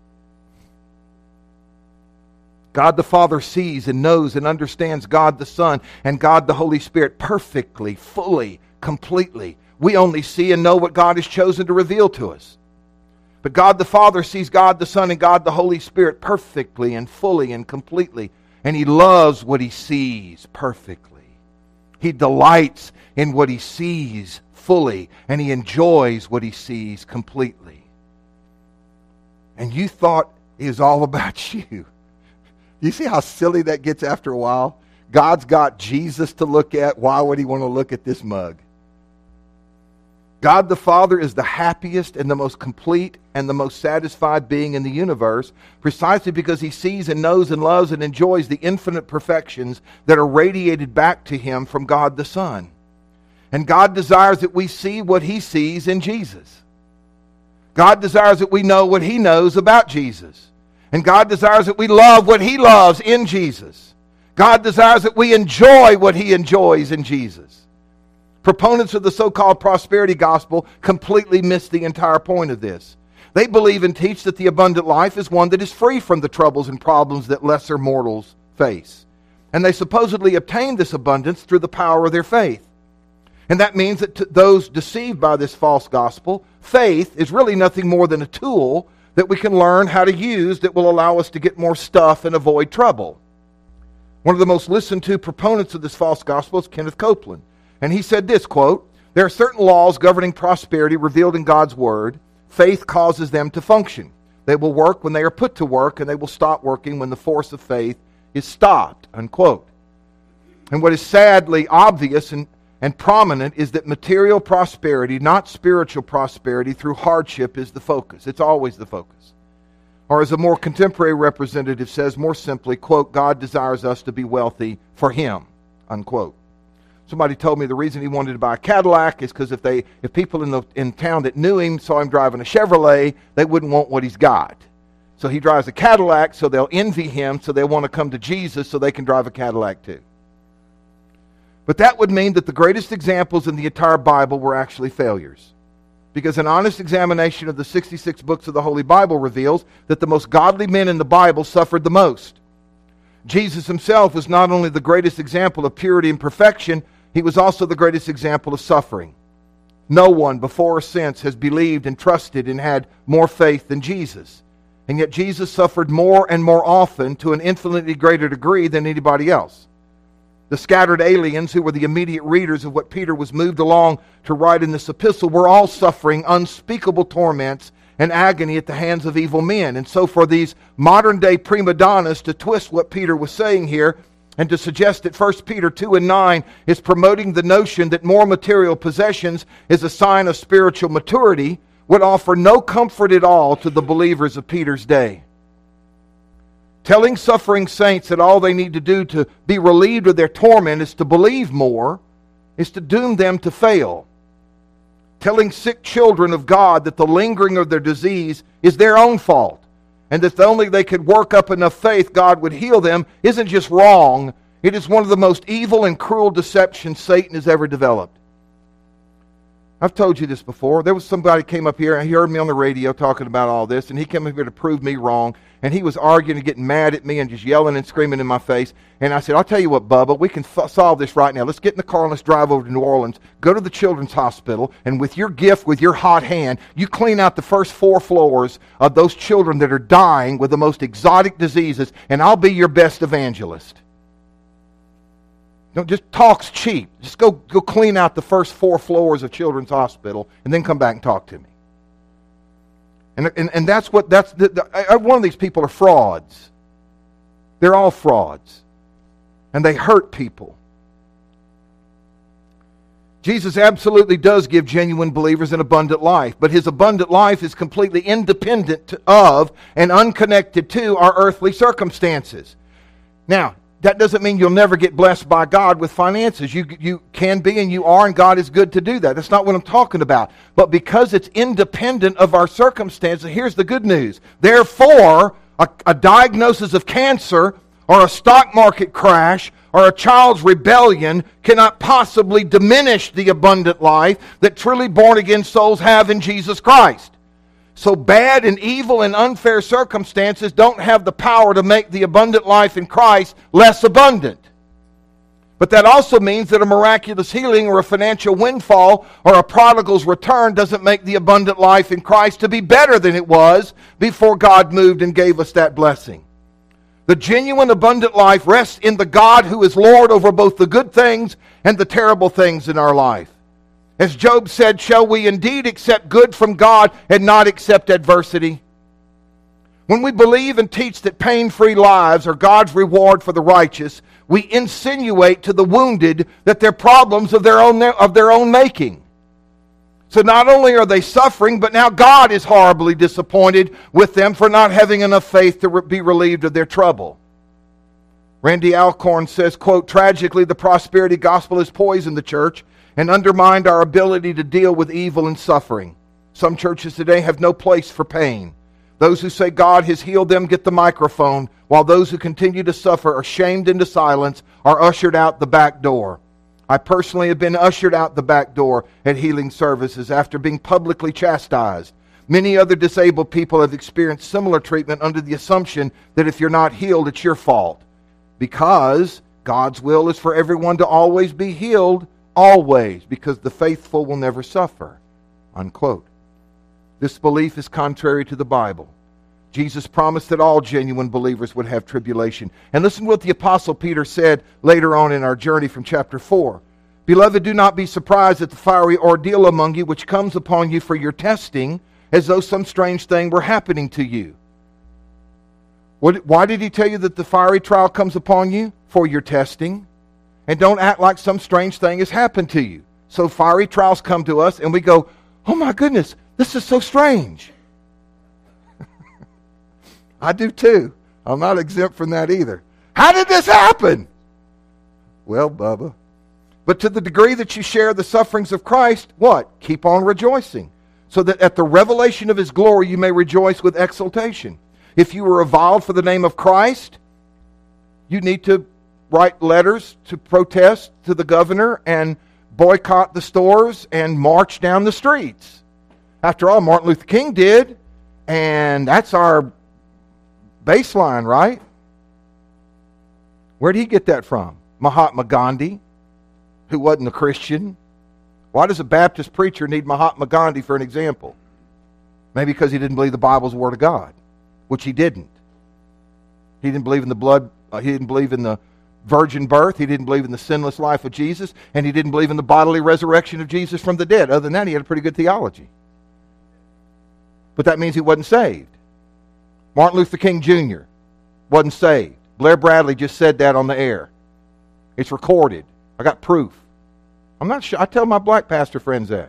God the Father sees and knows and understands God the Son and God the Holy Spirit perfectly, fully, completely. We only see and know what God has chosen to reveal to us. But God the Father sees God the Son and God the Holy Spirit perfectly and fully and completely. And he loves what he sees perfectly. He delights in what he sees fully. And he enjoys what he sees completely. And you thought it was all about you. You see how silly that gets after a while? God's got Jesus to look at. Why would he want to look at this mug? God the Father is the happiest and the most complete and the most satisfied being in the universe precisely because he sees and knows and loves and enjoys the infinite perfections that are radiated back to him from God the Son. And God desires that we see what he sees in Jesus. God desires that we know what he knows about Jesus. And God desires that we love what he loves in Jesus. God desires that we enjoy what He enjoys in Jesus. Proponents of the so-called prosperity gospel completely miss the entire point of this. They believe and teach that the abundant life is one that is free from the troubles and problems that lesser mortals face. And they supposedly obtain this abundance through the power of their faith. And that means that to those deceived by this false gospel, faith is really nothing more than a tool that we can learn how to use that will allow us to get more stuff and avoid trouble. One of the most listened to proponents of this false gospel is Kenneth Copeland. And he said this, quote, "There are certain laws governing prosperity revealed in God's Word. Faith causes them to function. They will work when they are put to work, and they will stop working when the force of faith is stopped," unquote. And what is sadly obvious and, and prominent is that material prosperity, not spiritual prosperity through hardship, is the focus. It's always the focus. Or as a more contemporary representative says more simply, quote, "God desires us to be wealthy for Him," unquote. Somebody told me the reason he wanted to buy a Cadillac is because if they, if people in the in town that knew him saw him driving a Chevrolet, they wouldn't want what he's got. So he drives a Cadillac, so they'll envy him, so they want to come to Jesus so they can drive a Cadillac too. But that would mean that the greatest examples in the entire Bible were actually failures. Because an honest examination of the sixty-six books of the Holy Bible reveals that the most godly men in the Bible suffered the most. Jesus himself was not only the greatest example of purity and perfection, he was also the greatest example of suffering. No one before or since has believed and trusted and had more faith than Jesus. And yet Jesus suffered more and more often to an infinitely greater degree than anybody else. The scattered aliens who were the immediate readers of what Peter was moved along to write in this epistle were all suffering unspeakable torments and agony at the hands of evil men. And so for these modern day prima donnas to twist what Peter was saying here and to suggest that First Peter two and nine is promoting the notion that more material possessions is a sign of spiritual maturity would offer no comfort at all to the believers of Peter's day. Telling suffering saints that all they need to do to be relieved of their torment is to believe more is to doom them to fail. Telling sick children of God that the lingering of their disease is their own fault, and that if only they could work up enough faith, God would heal them, isn't just wrong. It is one of the most evil and cruel deceptions Satan has ever developed. I've told you this before. There was somebody came up here, and he heard me on the radio talking about all this, and he came up here to prove me wrong, and he was arguing and getting mad at me and just yelling and screaming in my face. And I said, "I'll tell you what, Bubba, we can f- solve this right now. Let's get in the car and let's drive over to New Orleans, go to the Children's Hospital, and with your gift, with your hot hand, you clean out the first four floors of those children that are dying with the most exotic diseases, and I'll be your best evangelist." Don't just talk's cheap. Just go go clean out the first four floors of Children's Hospital and then come back and talk to me. And and, and that's what that's the, the, every one of these people are frauds. They're all frauds, and they hurt people. Jesus absolutely does give genuine believers an abundant life, but His abundant life is completely independent of and unconnected to our earthly circumstances. Now, that doesn't mean you'll never get blessed by God with finances. You, you can be and you are, and God is good to do that. That's not what I'm talking about. But because it's independent of our circumstances, here's the good news. Therefore, a, a diagnosis of cancer or a stock market crash or a child's rebellion cannot possibly diminish the abundant life that truly born-again souls have in Jesus Christ. So bad and evil and unfair circumstances don't have the power to make the abundant life in Christ less abundant. But that also means that a miraculous healing or a financial windfall or a prodigal's return doesn't make the abundant life in Christ to be better than it was before God moved and gave us that blessing. The genuine abundant life rests in the God who is Lord over both the good things and the terrible things in our life. As Job said, shall we indeed accept good from God and not accept adversity? When we believe and teach that pain-free lives are God's reward for the righteous, we insinuate to the wounded that they're problems of their own, of their own making. So not only are they suffering, but now God is horribly disappointed with them for not having enough faith to be relieved of their trouble. Randy Alcorn says, quote, tragically, the prosperity gospel has poisoned the church and undermined our ability to deal with evil and suffering. Some churches today have no place for pain. Those who say God has healed them get the microphone, while those who continue to suffer are shamed into silence, are ushered out the back door. I personally have been ushered out the back door at healing services after being publicly chastised. Many other disabled people have experienced similar treatment under the assumption that if you're not healed, it's your fault. Because God's will is for everyone to always be healed, always, because the faithful will never suffer. Unquote. This belief is contrary to the Bible. Jesus promised that all genuine believers would have tribulation. And listen to what the Apostle Peter said later on in our journey from chapter four. Beloved, do not be surprised at the fiery ordeal among you which comes upon you for your testing, as though some strange thing were happening to you. What, why did he tell you that the fiery trial comes upon you? For your testing. And don't act like some strange thing has happened to you. So fiery trials come to us and we go, oh my goodness, this is so strange. I do too. I'm not exempt from that either. How did this happen? Well, Bubba. But to the degree that you share the sufferings of Christ, what? Keep on rejoicing, so that at the revelation of his glory you may rejoice with exultation. If you were reviled for the name of Christ, you need to write letters to protest to the governor and boycott the stores and march down the streets. After all, Martin Luther King did, and that's our baseline, right? Where did he get that from? Mahatma Gandhi, who wasn't a Christian. Why does a Baptist preacher need Mahatma Gandhi for an example? Maybe because he didn't believe the Bible's the Word of God, which he didn't. He didn't believe in the blood, uh, he didn't believe in the virgin birth, he didn't believe in the sinless life of Jesus, and he didn't believe in the bodily resurrection of Jesus from the dead. Other than that, he had a pretty good theology. But that means he wasn't saved. Martin Luther King Junior wasn't saved. Blair Bradley just said that on the air. It's recorded. I got proof. I'm not sure. I tell my black pastor friends that.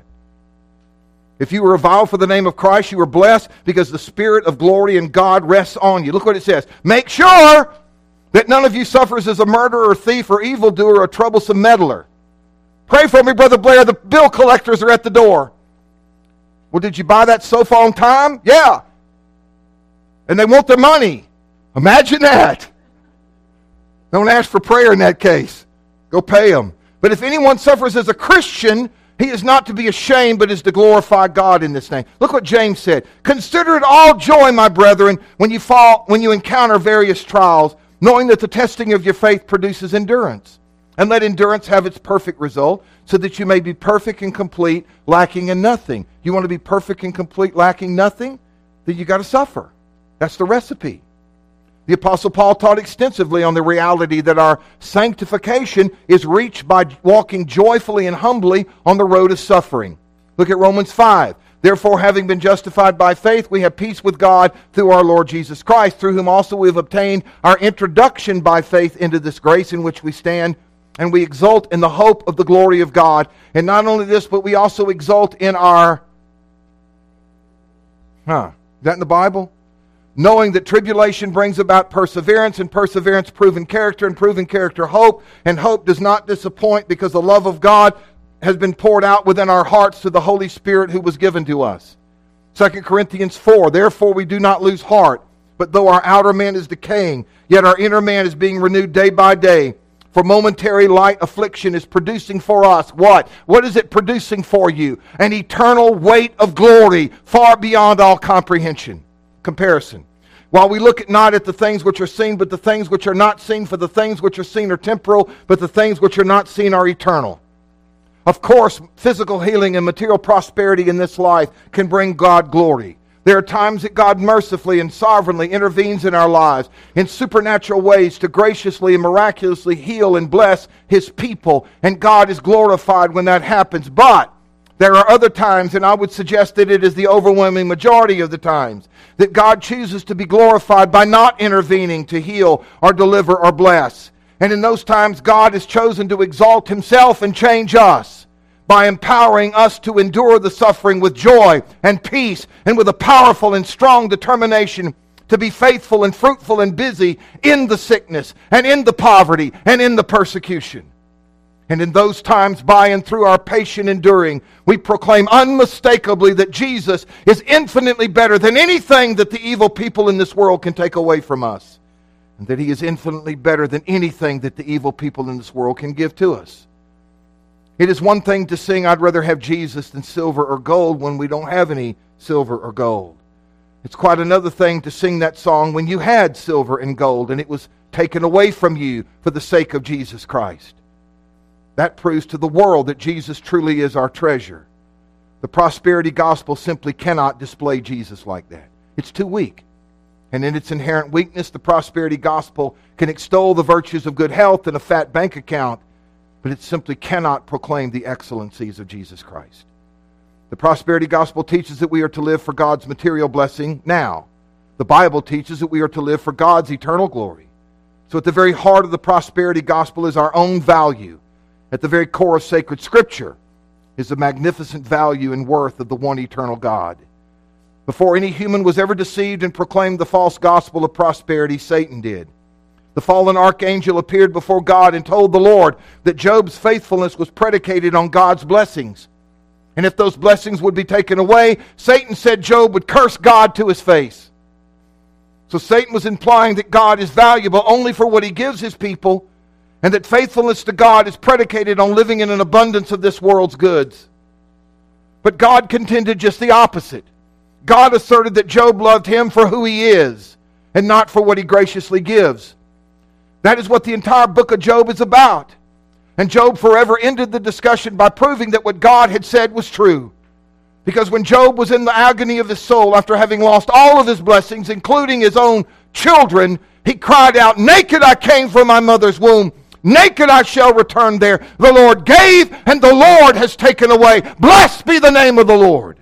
If you were reviled for the name of Christ, you were blessed because the Spirit of glory and God rests on you. Look what it says. Make sure that none of you suffers as a murderer or thief or evildoer or a troublesome meddler. Pray for me, Brother Blair. The bill collectors are at the door. Well, did you buy that sofa on time? Yeah. And they want their money. Imagine that. Don't ask for prayer in that case. Go pay them. But if anyone suffers as a Christian, he is not to be ashamed, but is to glorify God in this name. Look what James said. Consider it all joy, my brethren, when you fall, when you encounter various trials, knowing that the testing of your faith produces endurance. And let endurance have its perfect result, so that you may be perfect and complete, lacking in nothing. You want to be perfect and complete, lacking nothing? Then you got to suffer. That's the recipe. The Apostle Paul taught extensively on the reality that our sanctification is reached by walking joyfully and humbly on the road of suffering. Look at Romans five. Therefore, having been justified by faith, we have peace with God through our Lord Jesus Christ, through whom also we have obtained our introduction by faith into this grace in which we stand, and we exult in the hope of the glory of God. And not only this, but we also exult in our... Huh. Is that in the Bible? Knowing that tribulation brings about perseverance, and perseverance proven character, and proven character hope, and hope does not disappoint, because the love of God has been poured out within our hearts through the Holy Spirit who was given to us. Second Corinthians four, therefore we do not lose heart, but though our outer man is decaying, yet our inner man is being renewed day by day. For momentary light affliction is producing for us what? What is it producing for you? An eternal weight of glory far beyond all comprehension. Comparison. While we look at not at the things which are seen, but the things which are not seen, for the things which are seen are temporal, but the things which are not seen are eternal. Of course, physical healing and material prosperity in this life can bring God glory. There are times that God mercifully and sovereignly intervenes in our lives in supernatural ways to graciously and miraculously heal and bless His people, and God is glorified when that happens. But there are other times, and I would suggest that it is the overwhelming majority of the times, that God chooses to be glorified by not intervening to heal or deliver or bless. And in those times, God has chosen to exalt Himself and change us by empowering us to endure the suffering with joy and peace and with a powerful and strong determination to be faithful and fruitful and busy in the sickness and in the poverty and in the persecution. And in those times, by and through our patient enduring, we proclaim unmistakably that Jesus is infinitely better than anything that the evil people in this world can take away from us. And that He is infinitely better than anything that the evil people in this world can give to us. It is one thing to sing, "I'd rather have Jesus than silver or gold," when we don't have any silver or gold. It's quite another thing to sing that song when you had silver and gold and it was taken away from you for the sake of Jesus Christ. That proves to the world that Jesus truly is our treasure. The prosperity gospel simply cannot display Jesus like that. It's too weak. And in its inherent weakness, the prosperity gospel can extol the virtues of good health and a fat bank account, but it simply cannot proclaim the excellencies of Jesus Christ. The prosperity gospel teaches that we are to live for God's material blessing now. The Bible teaches that we are to live for God's eternal glory. So at the very heart of the prosperity gospel is our own value. At the very core of sacred Scripture is the magnificent value and worth of the one eternal God. Before any human was ever deceived and proclaimed the false gospel of prosperity, Satan did. The fallen archangel appeared before God and told the Lord that Job's faithfulness was predicated on God's blessings. And if those blessings would be taken away, Satan said Job would curse God to his face. So Satan was implying that God is valuable only for what He gives His people, and that faithfulness to God is predicated on living in an abundance of this world's goods. But God contended just the opposite. God asserted that Job loved Him for who he is, and not for what he graciously gives. That is what the entire book of Job is about. And Job forever ended the discussion by proving that what God had said was true. Because when Job was in the agony of his soul after having lost all of his blessings, including his own children, he cried out, "Naked I came from my mother's womb. Naked I shall return there. The Lord gave, and the Lord has taken away. Blessed be the name of the Lord."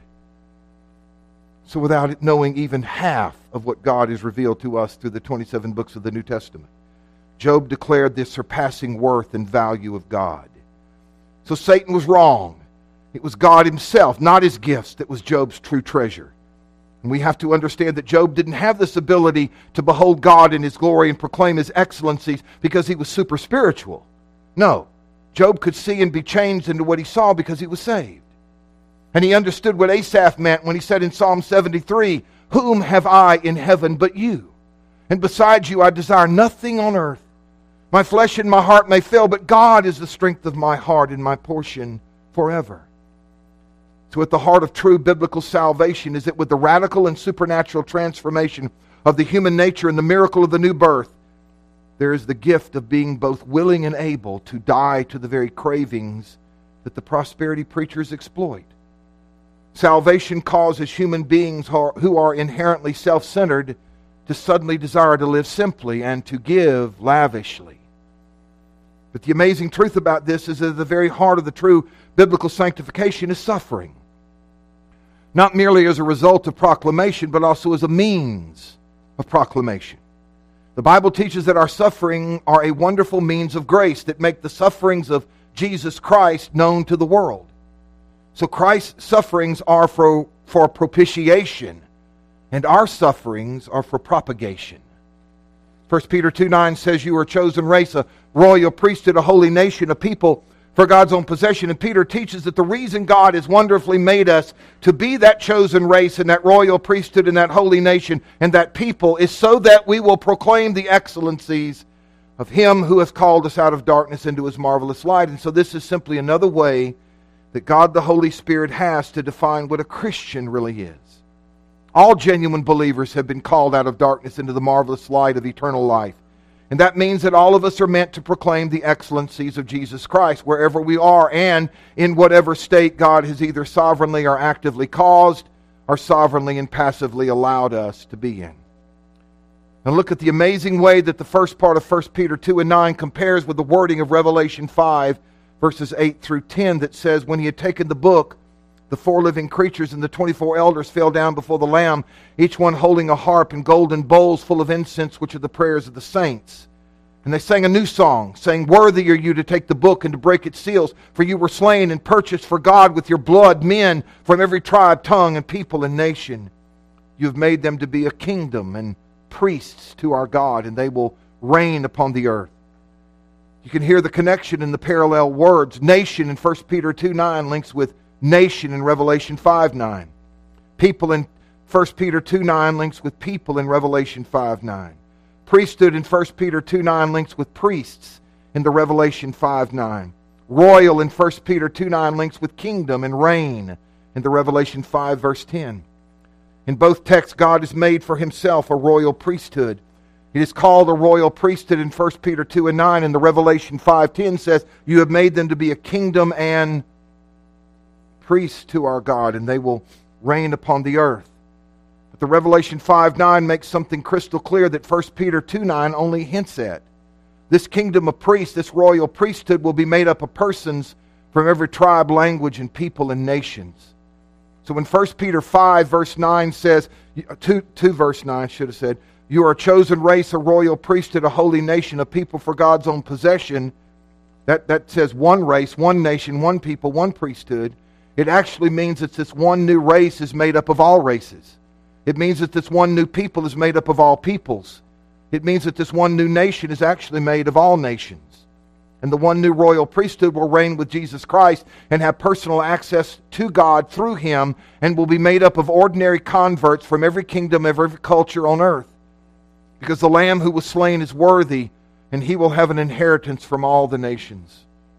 So without knowing even half of what God has revealed to us through the twenty-seven books of the New Testament, Job declared the surpassing worth and value of God. So Satan was wrong. It was God Himself, not his gifts, that was Job's true treasure. And we have to understand that Job didn't have this ability to behold God in His glory and proclaim His excellencies because he was super spiritual. No, Job could see and be changed into what he saw because he was saved. And he understood what Asaph meant when he said in Psalm seventy-three, "Whom have I in heaven but you? And besides you I desire nothing on earth. My flesh and my heart may fail, but God is the strength of my heart and my portion forever." So at the heart of true biblical salvation is that with the radical and supernatural transformation of the human nature and the miracle of the new birth, there is the gift of being both willing and able to die to the very cravings that the prosperity preachers exploit. Salvation causes human beings who are inherently self-centered to suddenly desire to live simply and to give lavishly. But the amazing truth about this is that at the very heart of the true biblical sanctification is suffering. Not merely as a result of proclamation, but also as a means of proclamation. The Bible teaches that our suffering are a wonderful means of grace that make the sufferings of Jesus Christ known to the world. So Christ's sufferings are for, for propitiation, and our sufferings are for propagation. First Peter two nine says, "You are a chosen race, a royal priesthood, a holy nation, a people for God's own possession." And Peter teaches that the reason God has wonderfully made us to be that chosen race and that royal priesthood and that holy nation and that people is so that we will proclaim the excellencies of Him who has called us out of darkness into His marvelous light. And so this is simply another way that God the Holy Spirit has to define what a Christian really is. All genuine believers have been called out of darkness into the marvelous light of eternal life. And that means that all of us are meant to proclaim the excellencies of Jesus Christ wherever we are and in whatever state God has either sovereignly or actively caused or sovereignly and passively allowed us to be in. Now look at the amazing way that the first part of First Peter two and nine compares with the wording of Revelation five, verses eight through ten, that says, "When He had taken the book, the four living creatures and the twenty-four elders fell down before the Lamb, each one holding a harp and golden bowls full of incense, which are the prayers of the saints. And they sang a new song, saying, 'Worthy are you to take the book and to break its seals, for you were slain and purchased for God with your blood men from every tribe, tongue, and people and nation. You have made them to be a kingdom and priests to our God, and they will reign upon the earth.' You can hear the connection in the parallel words. Nation in First Peter two nine links with nation in Revelation five nine. People in First Peter two nine links with people in Revelation five nine. Priesthood in First Peter two nine links with priests in the Revelation five nine. Royal in First Peter two nine links with kingdom and reign in the Revelation five verse ten. In both texts, God has made for himself a royal priesthood. It is called a royal priesthood in First Peter two and nine, and the Revelation five ten says, you have made them to be a kingdom and priests to our God, and they will reign upon the earth. But the Revelation five nine makes something crystal clear that First Peter two nine only hints at. This kingdom of priests, this royal priesthood, will be made up of persons from every tribe, language, and people and nations. So when First Peter five verse nine says, two, two verse nine should have said, you are a chosen race, a royal priesthood, a holy nation, a people for God's own possession. That, that says one race, one nation, one people, one priesthood. It actually means that this one new race is made up of all races. It means that this one new people is made up of all peoples. It means that this one new nation is actually made of all nations. And the one new royal priesthood will reign with Jesus Christ and have personal access to God through him, and will be made up of ordinary converts from every kingdom, every culture on earth. Because the Lamb who was slain is worthy, and he will have an inheritance from all the nations.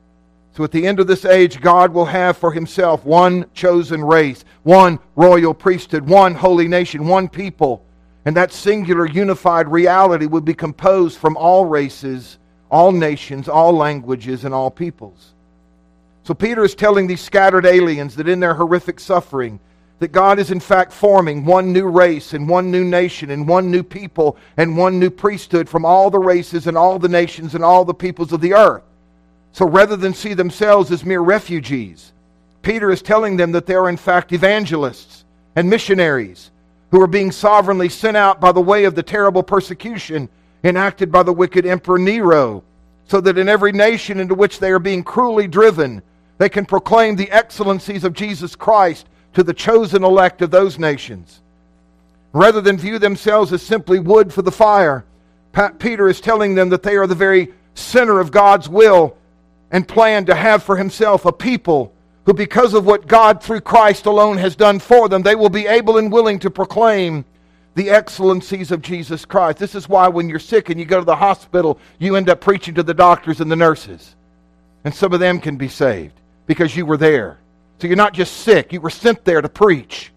So at the end of this age, God will have for himself one chosen race, one royal priesthood, one holy nation, one people. And that singular unified reality would be composed from all races, all nations, all languages, and all peoples. So Peter is telling these scattered aliens that in their horrific suffering, that God is in fact forming one new race and one new nation and one new people and one new priesthood from all the races and all the nations and all the peoples of the earth. So rather than see themselves as mere refugees, Peter is telling them that they are in fact evangelists and missionaries who are being sovereignly sent out by the way of the terrible persecution enacted by the wicked Emperor Nero, so that in every nation into which they are being cruelly driven, they can proclaim the excellencies of Jesus Christ to the chosen elect of those nations. Rather than view themselves as simply wood for the fire, Peter is telling them that they are the very center of God's will and plan to have for himself a people who, because of what God through Christ alone has done for them, they will be able and willing to proclaim the excellencies of Jesus Christ. This is why when you're sick and you go to the hospital, you end up preaching to the doctors and the nurses. And some of them can be saved because you were there. So you're not just sick, you were sent there to preach.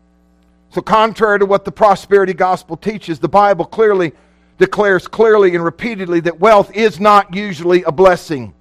So contrary to what the prosperity gospel teaches, the Bible clearly declares clearly and repeatedly that wealth is not usually a blessing.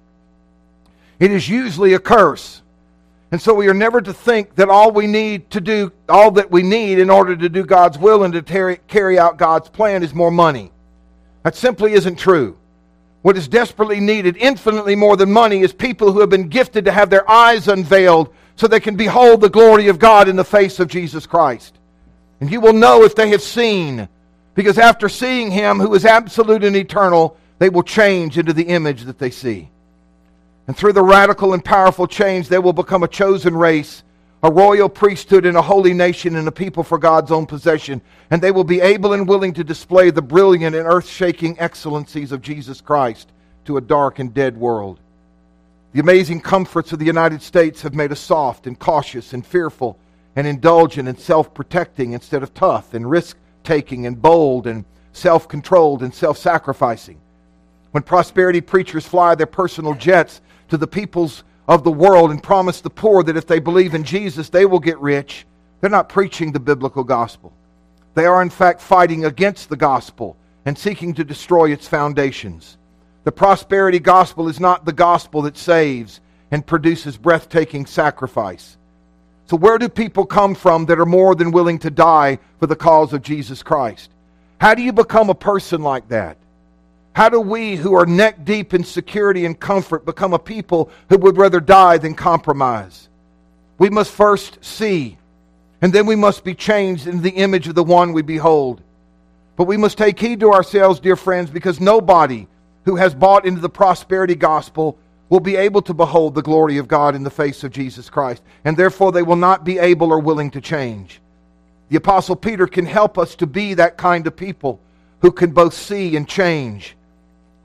It is usually a curse. And so we are never to think that all we need to do, all that we need in order to do God's will and to ter- carry out God's plan is more money. That simply isn't true. What is desperately needed, infinitely more than money, is people who have been gifted to have their eyes unveiled so they can behold the glory of God in the face of Jesus Christ. And you will know if they have seen, because after seeing him who is absolute and eternal, they will change into the image that they see. And through the radical and powerful change, they will become a chosen race, a royal priesthood, and a holy nation, and a people for God's own possession. And they will be able and willing to display the brilliant and earth-shaking excellencies of Jesus Christ to a dark and dead world. The amazing comforts of the United States have made us soft and cautious and fearful and indulgent and self-protecting instead of tough and risk-taking and bold and self-controlled and self-sacrificing. When prosperity preachers fly their personal jets to the peoples of the world and promise the poor that if they believe in Jesus, they will get rich, they're not preaching the biblical gospel. They are in fact fighting against the gospel and seeking to destroy its foundations. The prosperity gospel is not the gospel that saves and produces breathtaking sacrifice. So where do people come from that are more than willing to die for the cause of Jesus Christ? How do you become a person like that? How do we who are neck deep in security and comfort become a people who would rather die than compromise? We must first see, and then we must be changed into the image of the one we behold. But we must take heed to ourselves, dear friends, because nobody who has bought into the prosperity gospel will be able to behold the glory of God in the face of Jesus Christ, and therefore they will not be able or willing to change. The Apostle Peter can help us to be that kind of people who can both see and change.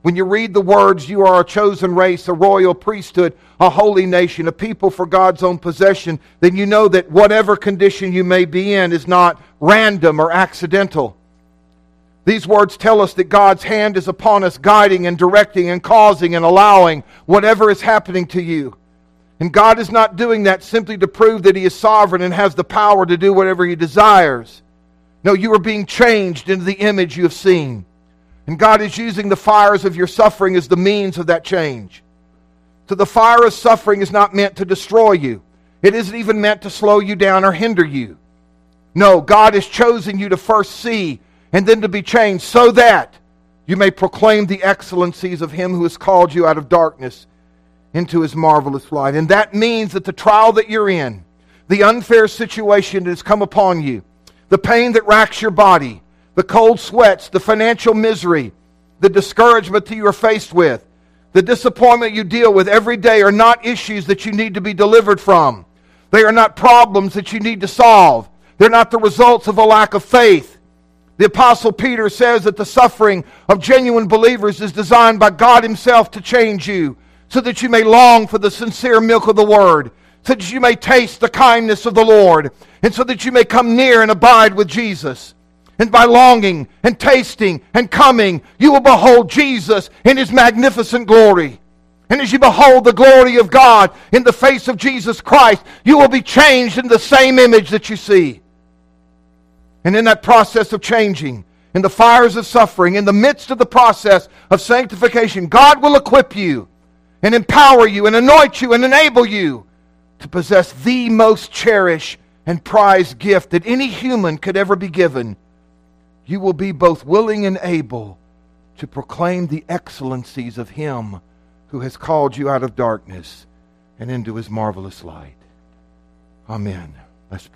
When you read the words, you are a chosen race, a royal priesthood, a holy nation, a people for God's own possession, then you know that whatever condition you may be in is not random or accidental. These words tell us that God's hand is upon us, guiding and directing and causing and allowing whatever is happening to you. And God is not doing that simply to prove that He is sovereign and has the power to do whatever He desires. No, you are being changed into the image you have seen. And God is using the fires of your suffering as the means of that change. So the fire of suffering is not meant to destroy you. It isn't even meant to slow you down or hinder you. No, God has chosen you to first see and then to be changed so that you may proclaim the excellencies of Him who has called you out of darkness into His marvelous light. And that means that the trial that you're in, the unfair situation that has come upon you, the pain that racks your body, the cold sweats, the financial misery, the discouragement that you are faced with, the disappointment you deal with every day are not issues that you need to be delivered from. They are not problems that you need to solve. They're not the results of a lack of faith. The Apostle Peter says that the suffering of genuine believers is designed by God Himself to change you, so that you may long for the sincere milk of the Word, so that you may taste the kindness of the Lord, and so that you may come near and abide with Jesus. And by longing and tasting and coming, you will behold Jesus in His magnificent glory. And as you behold the glory of God in the face of Jesus Christ, you will be changed in the same image that you see. And in that process of changing, in the fires of suffering, in the midst of the process of sanctification, God will equip you and empower you and anoint you and enable you to possess the most cherished and prized gift that any human could ever be given. You will be both willing and able to proclaim the excellencies of Him who has called you out of darkness and into His marvelous light. Amen. Let's pray.